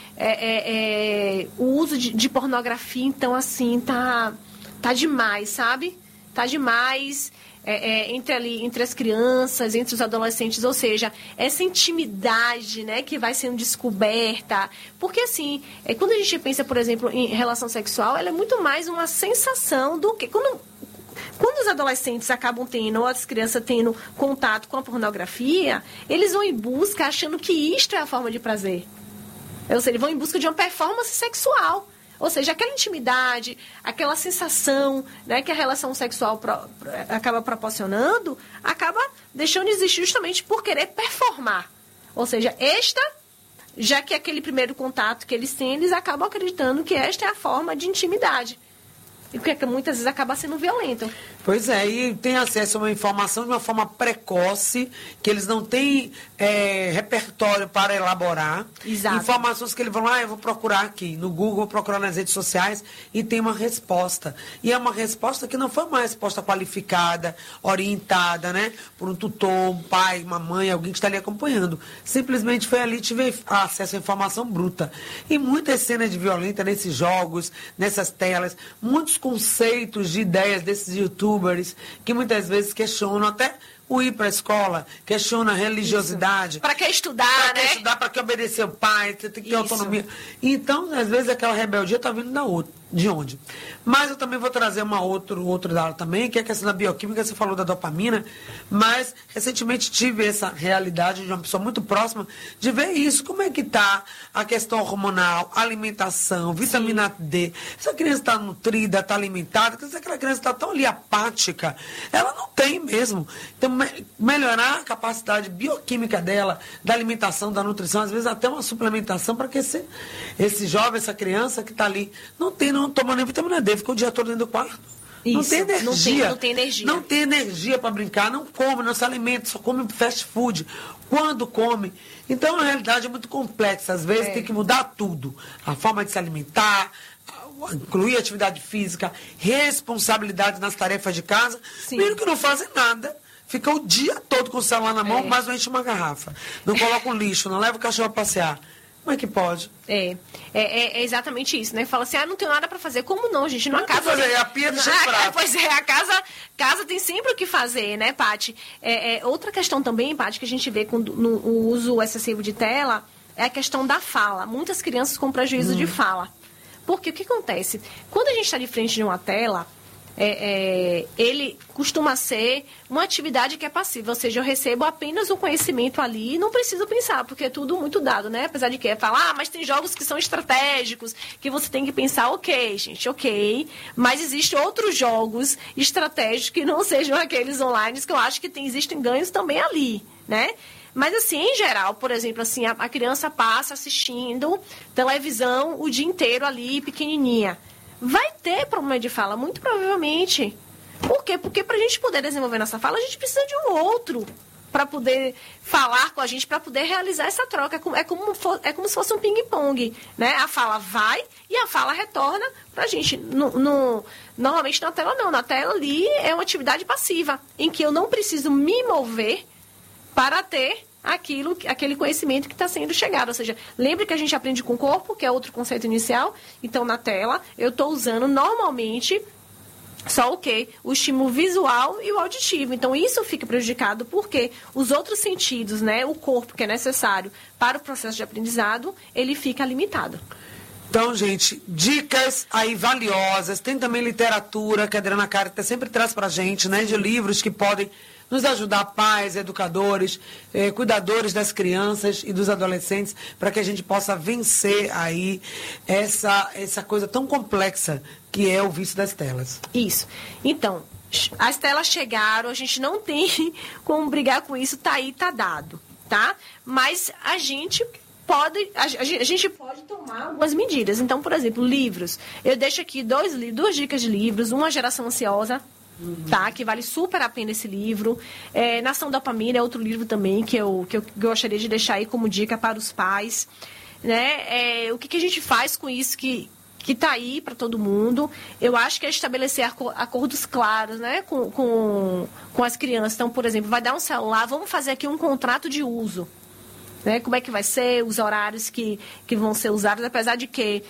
O uso de pornografia, então, assim, tá demais, sabe? Tá demais entre as crianças, entre os adolescentes. Ou seja, essa intimidade, né, que vai sendo descoberta. Porque, assim, quando a gente pensa, por exemplo, em relação sexual, ela é muito mais uma sensação do que... Quando os adolescentes acabam tendo, ou as crianças tendo contato com a pornografia, eles vão em busca achando que isto é a forma de prazer. Ou seja, eles vão em busca de uma performance sexual. Ou seja, aquela intimidade, aquela sensação, né, que a relação sexual acaba proporcionando, acaba deixando de existir justamente por querer performar. Ou seja, já que aquele primeiro contato que eles têm, eles acabam acreditando que esta é a forma de intimidade. E que muitas vezes acaba sendo violento. Pois é, e tem acesso a uma informação de uma forma precoce, que eles não têm repertório para elaborar. Exato. Informações que eles vão lá, eu vou procurar aqui no Google, vou procurar nas redes sociais e tem uma resposta. E é uma resposta que não foi uma resposta qualificada, orientada, né? Por um tutor, um pai, uma mãe, alguém que está ali acompanhando. Simplesmente foi ali, tive acesso à informação bruta. E muitas cenas de violência nesses jogos, nessas telas, muitos conceitos de ideias desses youtubers que muitas vezes questionam até o ir para a escola, questiona a religiosidade. Para que estudar, né? Para que estudar, para que obedecer o pai, você tem que ter autonomia. Então, às vezes, aquela rebeldia está vindo de onde? Mas eu também vou trazer outro dado também, que é a questão da bioquímica, você falou da dopamina, mas recentemente tive essa realidade de uma pessoa muito próxima de ver isso, como é que está a questão hormonal, alimentação, vitamina D. Se a criança está nutrida, está alimentada, se aquela criança está tão ali apática, ela não tem mesmo. Então, melhorar a capacidade bioquímica dela, da alimentação, da nutrição, às vezes até uma suplementação para que esse jovem, essa criança que está ali, não toma nem vitamina D, fica o dia todo dentro do quarto. Isso, não tem energia. Não tem energia. Não tem energia para brincar, não come, não se alimenta, só come fast food. Quando come. Então, a realidade é muito complexa. Às vezes tem que mudar tudo. A forma de se alimentar, incluir atividade física, responsabilidade nas tarefas de casa, mesmo que não fazem nada. Fica o dia todo com o celular na mão, mas não enche uma garrafa. Não coloca um lixo, não leva o cachorro a passear. Como é que pode? É exatamente isso, né? Fala assim, não tenho nada pra fazer. Como não, gente? Numa casa... fazer, a pia de prato. Pois é, a casa tem sempre o que fazer, né, Paty? Outra questão também, Paty, que a gente vê no uso excessivo de tela, é a questão da fala. Muitas crianças com prejuízo de fala. Porque o que acontece? Quando a gente está de frente de uma tela... ele costuma ser uma atividade que é passiva, ou seja, eu recebo apenas o conhecimento ali e não preciso pensar, porque é tudo muito dado, né? Apesar de que falar, mas tem jogos que são estratégicos, que você tem que pensar, ok, gente, ok, mas existem outros jogos estratégicos que não sejam aqueles online, que eu acho que existem ganhos também ali, né? Mas, assim, em geral, por exemplo, assim, a criança passa assistindo televisão o dia inteiro ali, pequenininha. Vai ter problema de fala, muito provavelmente. Por quê? Porque para a gente poder desenvolver nossa fala, a gente precisa de um outro para poder falar com a gente, para poder realizar essa troca. É como se fosse um ping-pong, né? A fala vai e a fala retorna para a gente. Normalmente na tela não. Na tela ali é uma atividade passiva, em que eu não preciso me mover para ter aquele conhecimento que está sendo chegado. Ou seja, lembre que a gente aprende com o corpo, que é outro conceito inicial. Então, na tela, eu estou usando normalmente só o estímulo visual e o auditivo. Então, isso fica prejudicado porque os outros sentidos, né, o corpo que é necessário para o processo de aprendizado, ele fica limitado. Então, gente, dicas aí valiosas. Tem também literatura que a Adriana Carita sempre traz pra gente, né, de livros que podem nos ajudar, pais, educadores, cuidadores das crianças e dos adolescentes, para que a gente possa vencer aí essa coisa tão complexa que é o vício das telas. Isso. Então, as telas chegaram, a gente não tem como brigar com isso, tá aí, tá dado, tá? Mas a gente pode tomar algumas medidas. Então, por exemplo, livros. Eu deixo aqui duas dicas de livros. Uma, Geração Ansiosa, tá? Que vale super a pena esse livro. Nação Dopamina é outro livro também que eu gostaria de deixar aí como dica para os pais. Né? O que a gente faz com isso que está aí para todo mundo? Eu acho que é estabelecer acordos claros, né? com as crianças. Então, por exemplo, vai dar um celular, vamos fazer aqui um contrato de uso. Né? Como é que vai ser, os horários que vão ser usados, apesar de que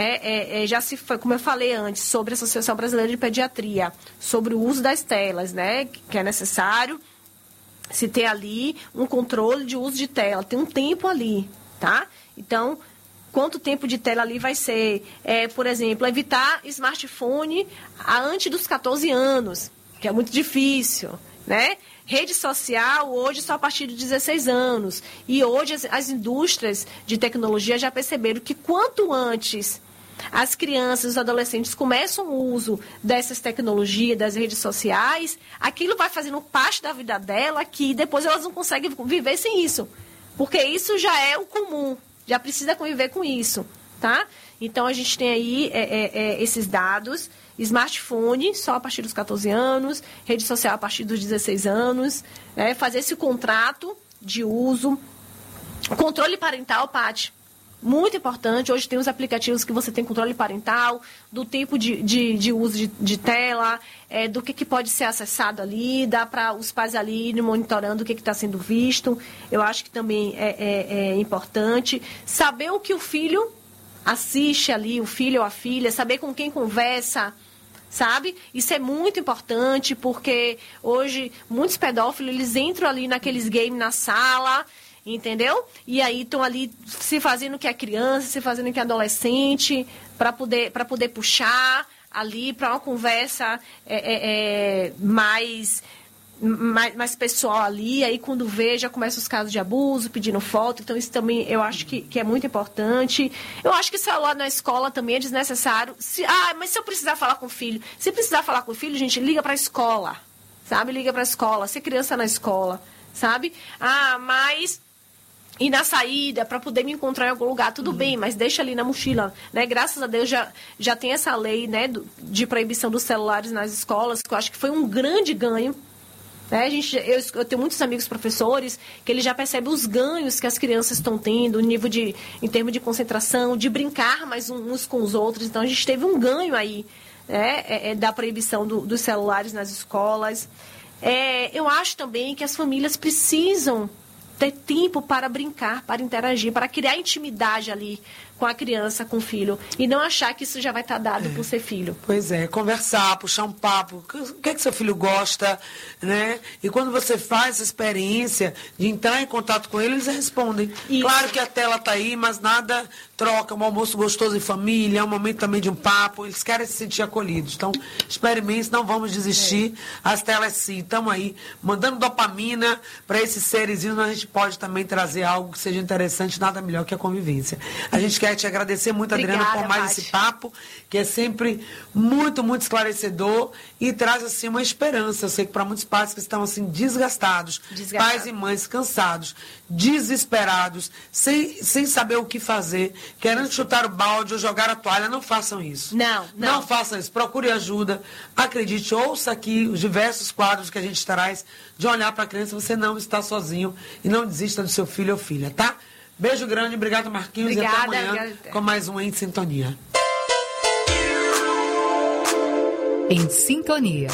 já se foi, como eu falei antes, sobre a Associação Brasileira de Pediatria, sobre o uso das telas, né? Que é necessário se ter ali um controle de uso de tela, tem um tempo ali, tá? Então, quanto tempo de tela ali vai ser? Por exemplo, evitar smartphone antes dos 14 anos, que é muito difícil, né? Rede social, hoje, só a partir de 16 anos. E hoje as indústrias de tecnologia já perceberam que quanto antes as crianças, os adolescentes começam o uso dessas tecnologias, das redes sociais, aquilo vai fazendo parte da vida dela que depois elas não conseguem viver sem isso. Porque isso já é o comum, já precisa conviver com isso, tá? Então, a gente tem aí esses dados. Smartphone só a partir dos 14 anos, rede social a partir dos 16 anos, fazer esse contrato de uso. Controle parental, Paty, muito importante. Hoje tem os aplicativos que você tem controle parental, do tempo de uso de tela, do que pode ser acessado ali, dá para os pais ali irem monitorando o que está sendo visto. Eu acho que também é importante. Saber o que o filho assiste ali, o filho ou a filha, saber com quem conversa, sabe? Isso é muito importante, porque hoje muitos pedófilos, eles entram ali naqueles games na sala, entendeu? E aí estão ali se fazendo que é criança, se fazendo que é adolescente, para poder puxar ali para uma conversa mais pessoal ali, aí quando vê, já começa os casos de abuso, pedindo foto. Então isso também eu acho que é muito importante. Eu acho que celular na escola também é desnecessário. Mas se eu precisar falar com o filho, se precisar falar com o filho, gente, liga para a escola, sabe? Liga para a escola, se criança na escola, sabe? Mas e na saída, para poder me encontrar em algum lugar, tudo bem, mas deixa ali na mochila, né? Graças a Deus já tem essa lei, né, de proibição dos celulares nas escolas, que eu acho que foi um grande ganho, Eu tenho muitos amigos professores que eles já percebem os ganhos que as crianças estão tendo, em termos de concentração, de brincar mais uns com os outros. Então, a gente teve um ganho aí, da proibição dos celulares nas escolas. Eu acho também que as famílias precisam ter tempo para brincar, para interagir, para criar intimidade ali com a criança, com o filho, e não achar que isso já vai estar dado por ser filho. Pois é, conversar, puxar um papo, o que é que seu filho gosta, né? E quando você faz essa experiência de entrar em contato com ele, eles respondem. Isso. Claro que a tela está aí, mas nada troca, um almoço gostoso em família, é um momento também de um papo, eles querem se sentir acolhidos. Então, experimente, não vamos desistir, as telas sim, estamos aí, mandando dopamina para esses serezinhos, mas a gente pode também trazer algo que seja interessante, nada melhor que a convivência. A gente quer te agradecer muito, Adriana, por mais esse papo, que é sempre muito, muito esclarecedor e traz, assim, uma esperança. Eu sei que para muitos pais que estão, assim, desgastados, pais e mães cansados, desesperados, sem saber o que fazer, querendo chutar o balde ou jogar a toalha, não façam isso. Não façam isso. Procure ajuda, acredite, ouça aqui os diversos quadros que a gente traz de olhar para a criança. Você não está sozinho e não desista do seu filho ou filha, tá? Beijo grande, obrigado, Marquinhos. Obrigada, e até amanhã com mais um Em Sintonia. Em Sintonia.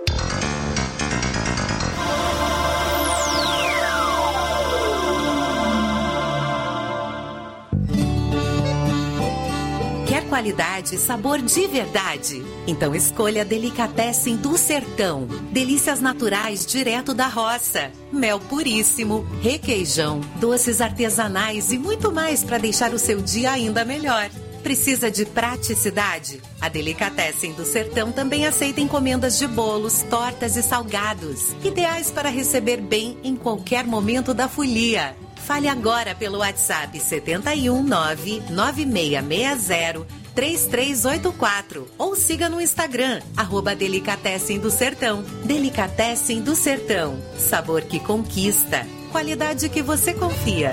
Quer qualidade e sabor de verdade? Então escolha Delicatessen do Sertão. Delícias naturais direto da roça. Mel puríssimo, requeijão, doces artesanais e muito mais para deixar o seu dia ainda melhor. Precisa de praticidade? A Delicatessen do Sertão também aceita encomendas de bolos, tortas e salgados, ideais para receber bem em qualquer momento da folia. Fale agora pelo WhatsApp 71996603384 ou siga no Instagram, @Delicatessen do Sertão. Delicatessen do Sertão. Sabor que conquista. Qualidade que você confia.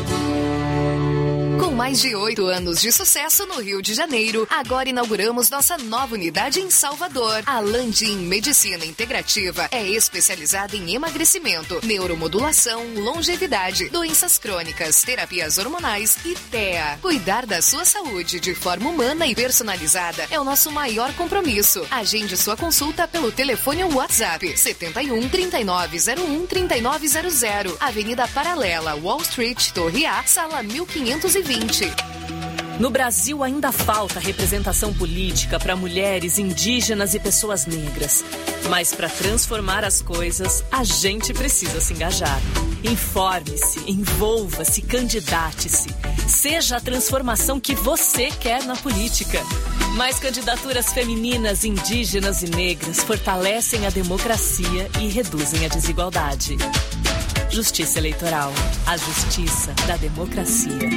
Com mais de 8 anos de sucesso no Rio de Janeiro, agora inauguramos nossa nova unidade em Salvador. A Landim Medicina Integrativa é especializada em emagrecimento, neuromodulação, longevidade, doenças crônicas, terapias hormonais e TEA. Cuidar da sua saúde de forma humana e personalizada é o nosso maior compromisso. Agende sua consulta pelo telefone ou WhatsApp 71 3901 3900, Avenida Paralela, Wall Street, Torre A, sala 1520. No Brasil ainda falta representação política para mulheres, indígenas e pessoas negras. Mas para transformar as coisas, a gente precisa se engajar. Informe-se, envolva-se, candidate-se. Seja a transformação que você quer na política. Mais candidaturas femininas, indígenas e negras fortalecem a democracia e reduzem a desigualdade. Justiça Eleitoral. A justiça da democracia.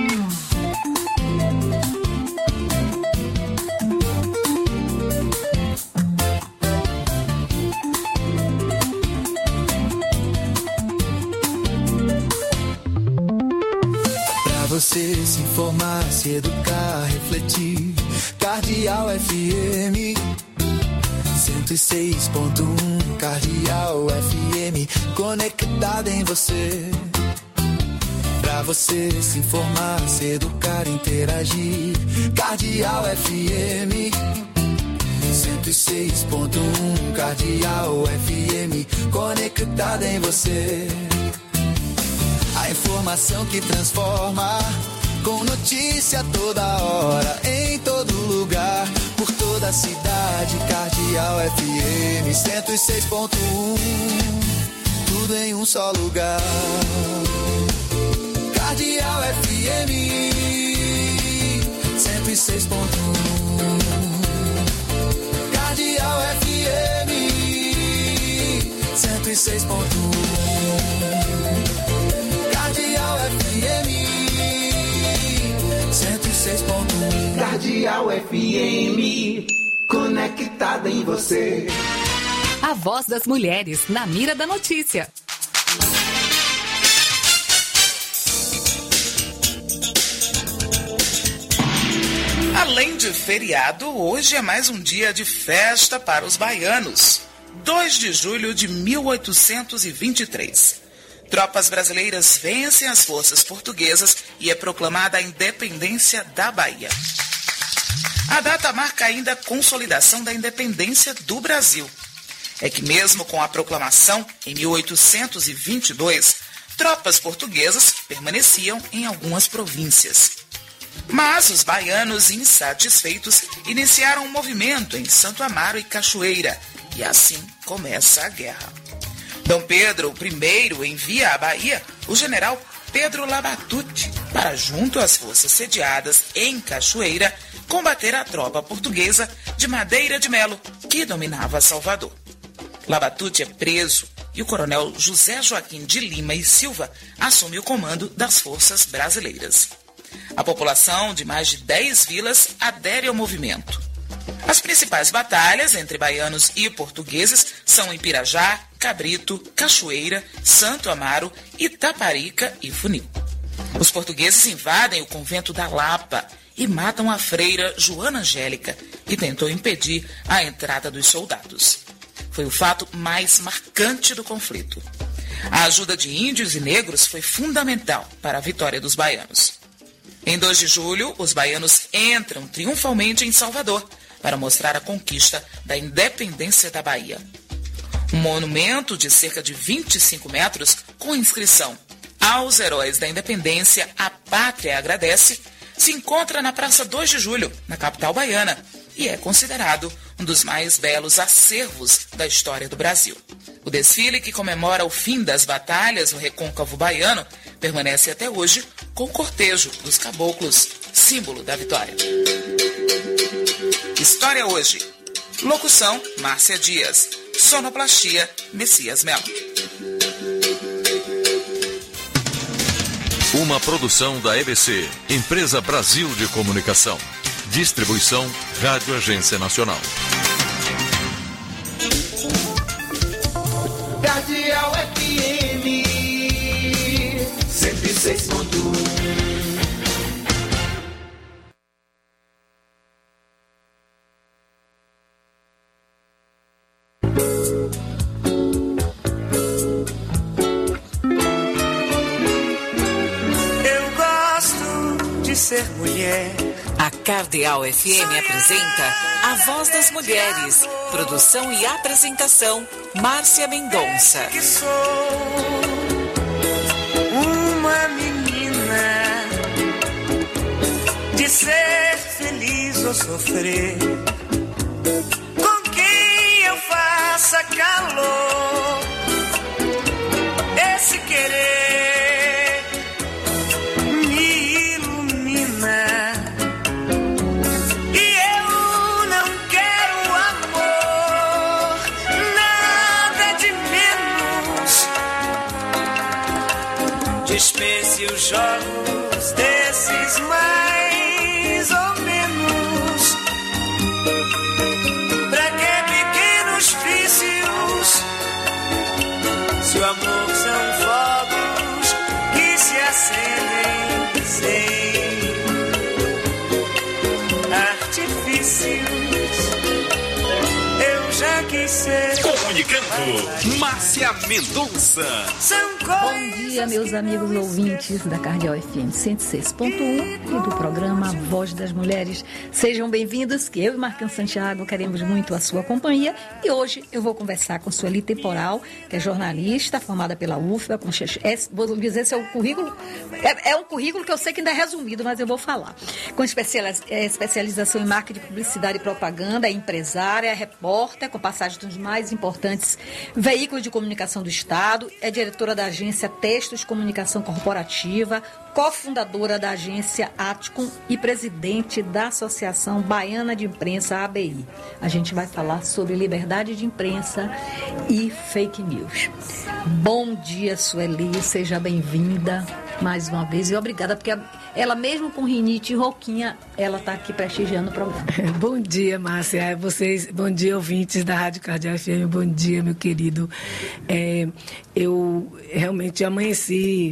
Você se informar, se educar, refletir. Cardeal FM 106.1. Cardeal FM conectada em você. Pra você se informar, se educar, interagir. Cardeal FM 106.1. Cardeal FM conectada em você. A informação que transforma, com notícia toda hora, em todo lugar, por toda a cidade. Cardeal FM 106.1, tudo em um só lugar. Cardeal FM 106.1. Cardeal FM 106.1. Cardeal FM 106.1. Cardeal FM, conectada em você. A voz das mulheres na mira da notícia. Além de feriado, hoje é mais um dia de festa para os baianos. 2 de julho de 1823. Tropas brasileiras vencem as forças portuguesas e é proclamada a independência da Bahia. A data marca ainda a consolidação da independência do Brasil. É que mesmo com a proclamação, em 1822, tropas portuguesas permaneciam em algumas províncias. Mas os baianos, insatisfeitos, iniciaram um movimento em Santo Amaro e Cachoeira, e assim começa a guerra. Dom Pedro I envia à Bahia o general Pedro Labatute para, junto às forças sediadas em Cachoeira, combater a tropa portuguesa de Madeira de Melo, que dominava Salvador. Labatute é preso e o coronel José Joaquim de Lima e Silva assume o comando das forças brasileiras. A população de mais de 10 vilas adere ao movimento. As principais batalhas entre baianos e portugueses são em Pirajá, Cabrito, Cachoeira, Santo Amaro, Itaparica e Funil. Os portugueses invadem o convento da Lapa e matam a freira Joana Angélica, que tentou impedir a entrada dos soldados. Foi o fato mais marcante do conflito. A ajuda de índios e negros foi fundamental para a vitória dos baianos. Em 2 de julho, os baianos entram triunfalmente em Salvador para mostrar a conquista da independência da Bahia. Um monumento de cerca de 25 metros com inscrição "Aos heróis da independência, a pátria agradece", se encontra na Praça 2 de Julho, na capital baiana, e é considerado um dos mais belos acervos da história do Brasil. O desfile, que comemora o fim das batalhas no Recôncavo Baiano, permanece até hoje com o cortejo dos caboclos, símbolo da vitória. História hoje. Locução, Márcia Dias. Sonoplastia, Messias Melo. Uma produção da EBC, Empresa Brasil de Comunicação. Distribuição, Rádio Agência Nacional. Cardeal FM 106.1. Eu gosto de ser mulher. A Cardeal FM apresenta A Voz das Mulheres. Produção e apresentação, Márcia Mendonça. Que sou uma menina de ser feliz ou sofrer, com quem eu faça calor, esse querer me ilumina. Dispense os jogos desses mais ou menos. Pra que pequenos vícios, se o amor são fogos que se acendem sem artifícios. Eu já quis ser. Comunicando, Márcia Mendonça. Bom dia, meus amigos ouvintes da Cardeal FM 106.1 e do programa Voz das Mulheres. Sejam bem-vindos, que eu e Marcão Santiago queremos muito a sua companhia. E hoje eu vou conversar com Sueli Temporal, que é jornalista, formada pela UFBA, vou dizer se é o currículo, é um currículo que eu sei que ainda é resumido, mas eu vou falar. Com especialização em marketing, publicidade e propaganda, é empresária, é repórter, com passagem dos mais importantes veículos de comunicação do Estado, é diretora da agência Textos Comunicação Corporativa, cofundadora da agência Atcom e presidente da Associação Baiana de Imprensa, ABI. A gente vai falar sobre liberdade de imprensa e fake news. Bom dia, Sueli, seja bem-vinda mais uma vez e obrigada, porque ela mesmo com rinite e rouquinha, ela está aqui prestigiando o programa. Bom dia, Márcia, bom dia, ouvintes da Rádio Cardeal FM, bom dia, meu querido. Eu realmente amanheci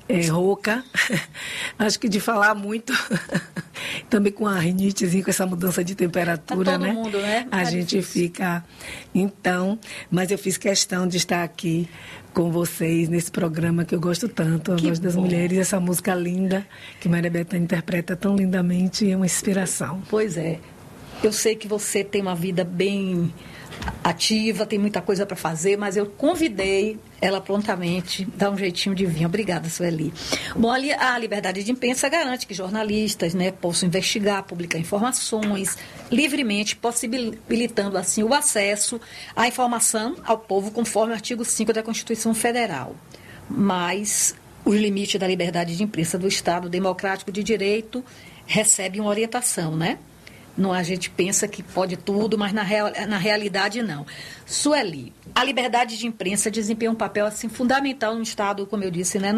rouca. Acho que de falar muito, também com a rinitezinha, com essa mudança de temperatura, todo mundo, né? A gente fica... Então, mas eu fiz questão de estar aqui com vocês nesse programa que eu gosto tanto, A Voz das Mulheres, essa música linda que Maria Bethânia interpreta tão lindamente, é uma inspiração. Pois é. Eu sei que você tem uma vida bem ativa, tem muita coisa para fazer, mas eu convidei ela prontamente, dá um jeitinho de vir. Obrigada, Sueli. Bom, a liberdade de imprensa garante que jornalistas, né, possam investigar, publicar informações livremente, possibilitando assim o acesso à informação ao povo, conforme o artigo 5 da Constituição Federal. Mas os limites da liberdade de imprensa do Estado Democrático de Direito recebem uma orientação, né? Não, a gente pensa que pode tudo, mas na realidade não. Sueli, a liberdade de imprensa desempenha um papel assim, fundamental no Estado, como eu disse, né?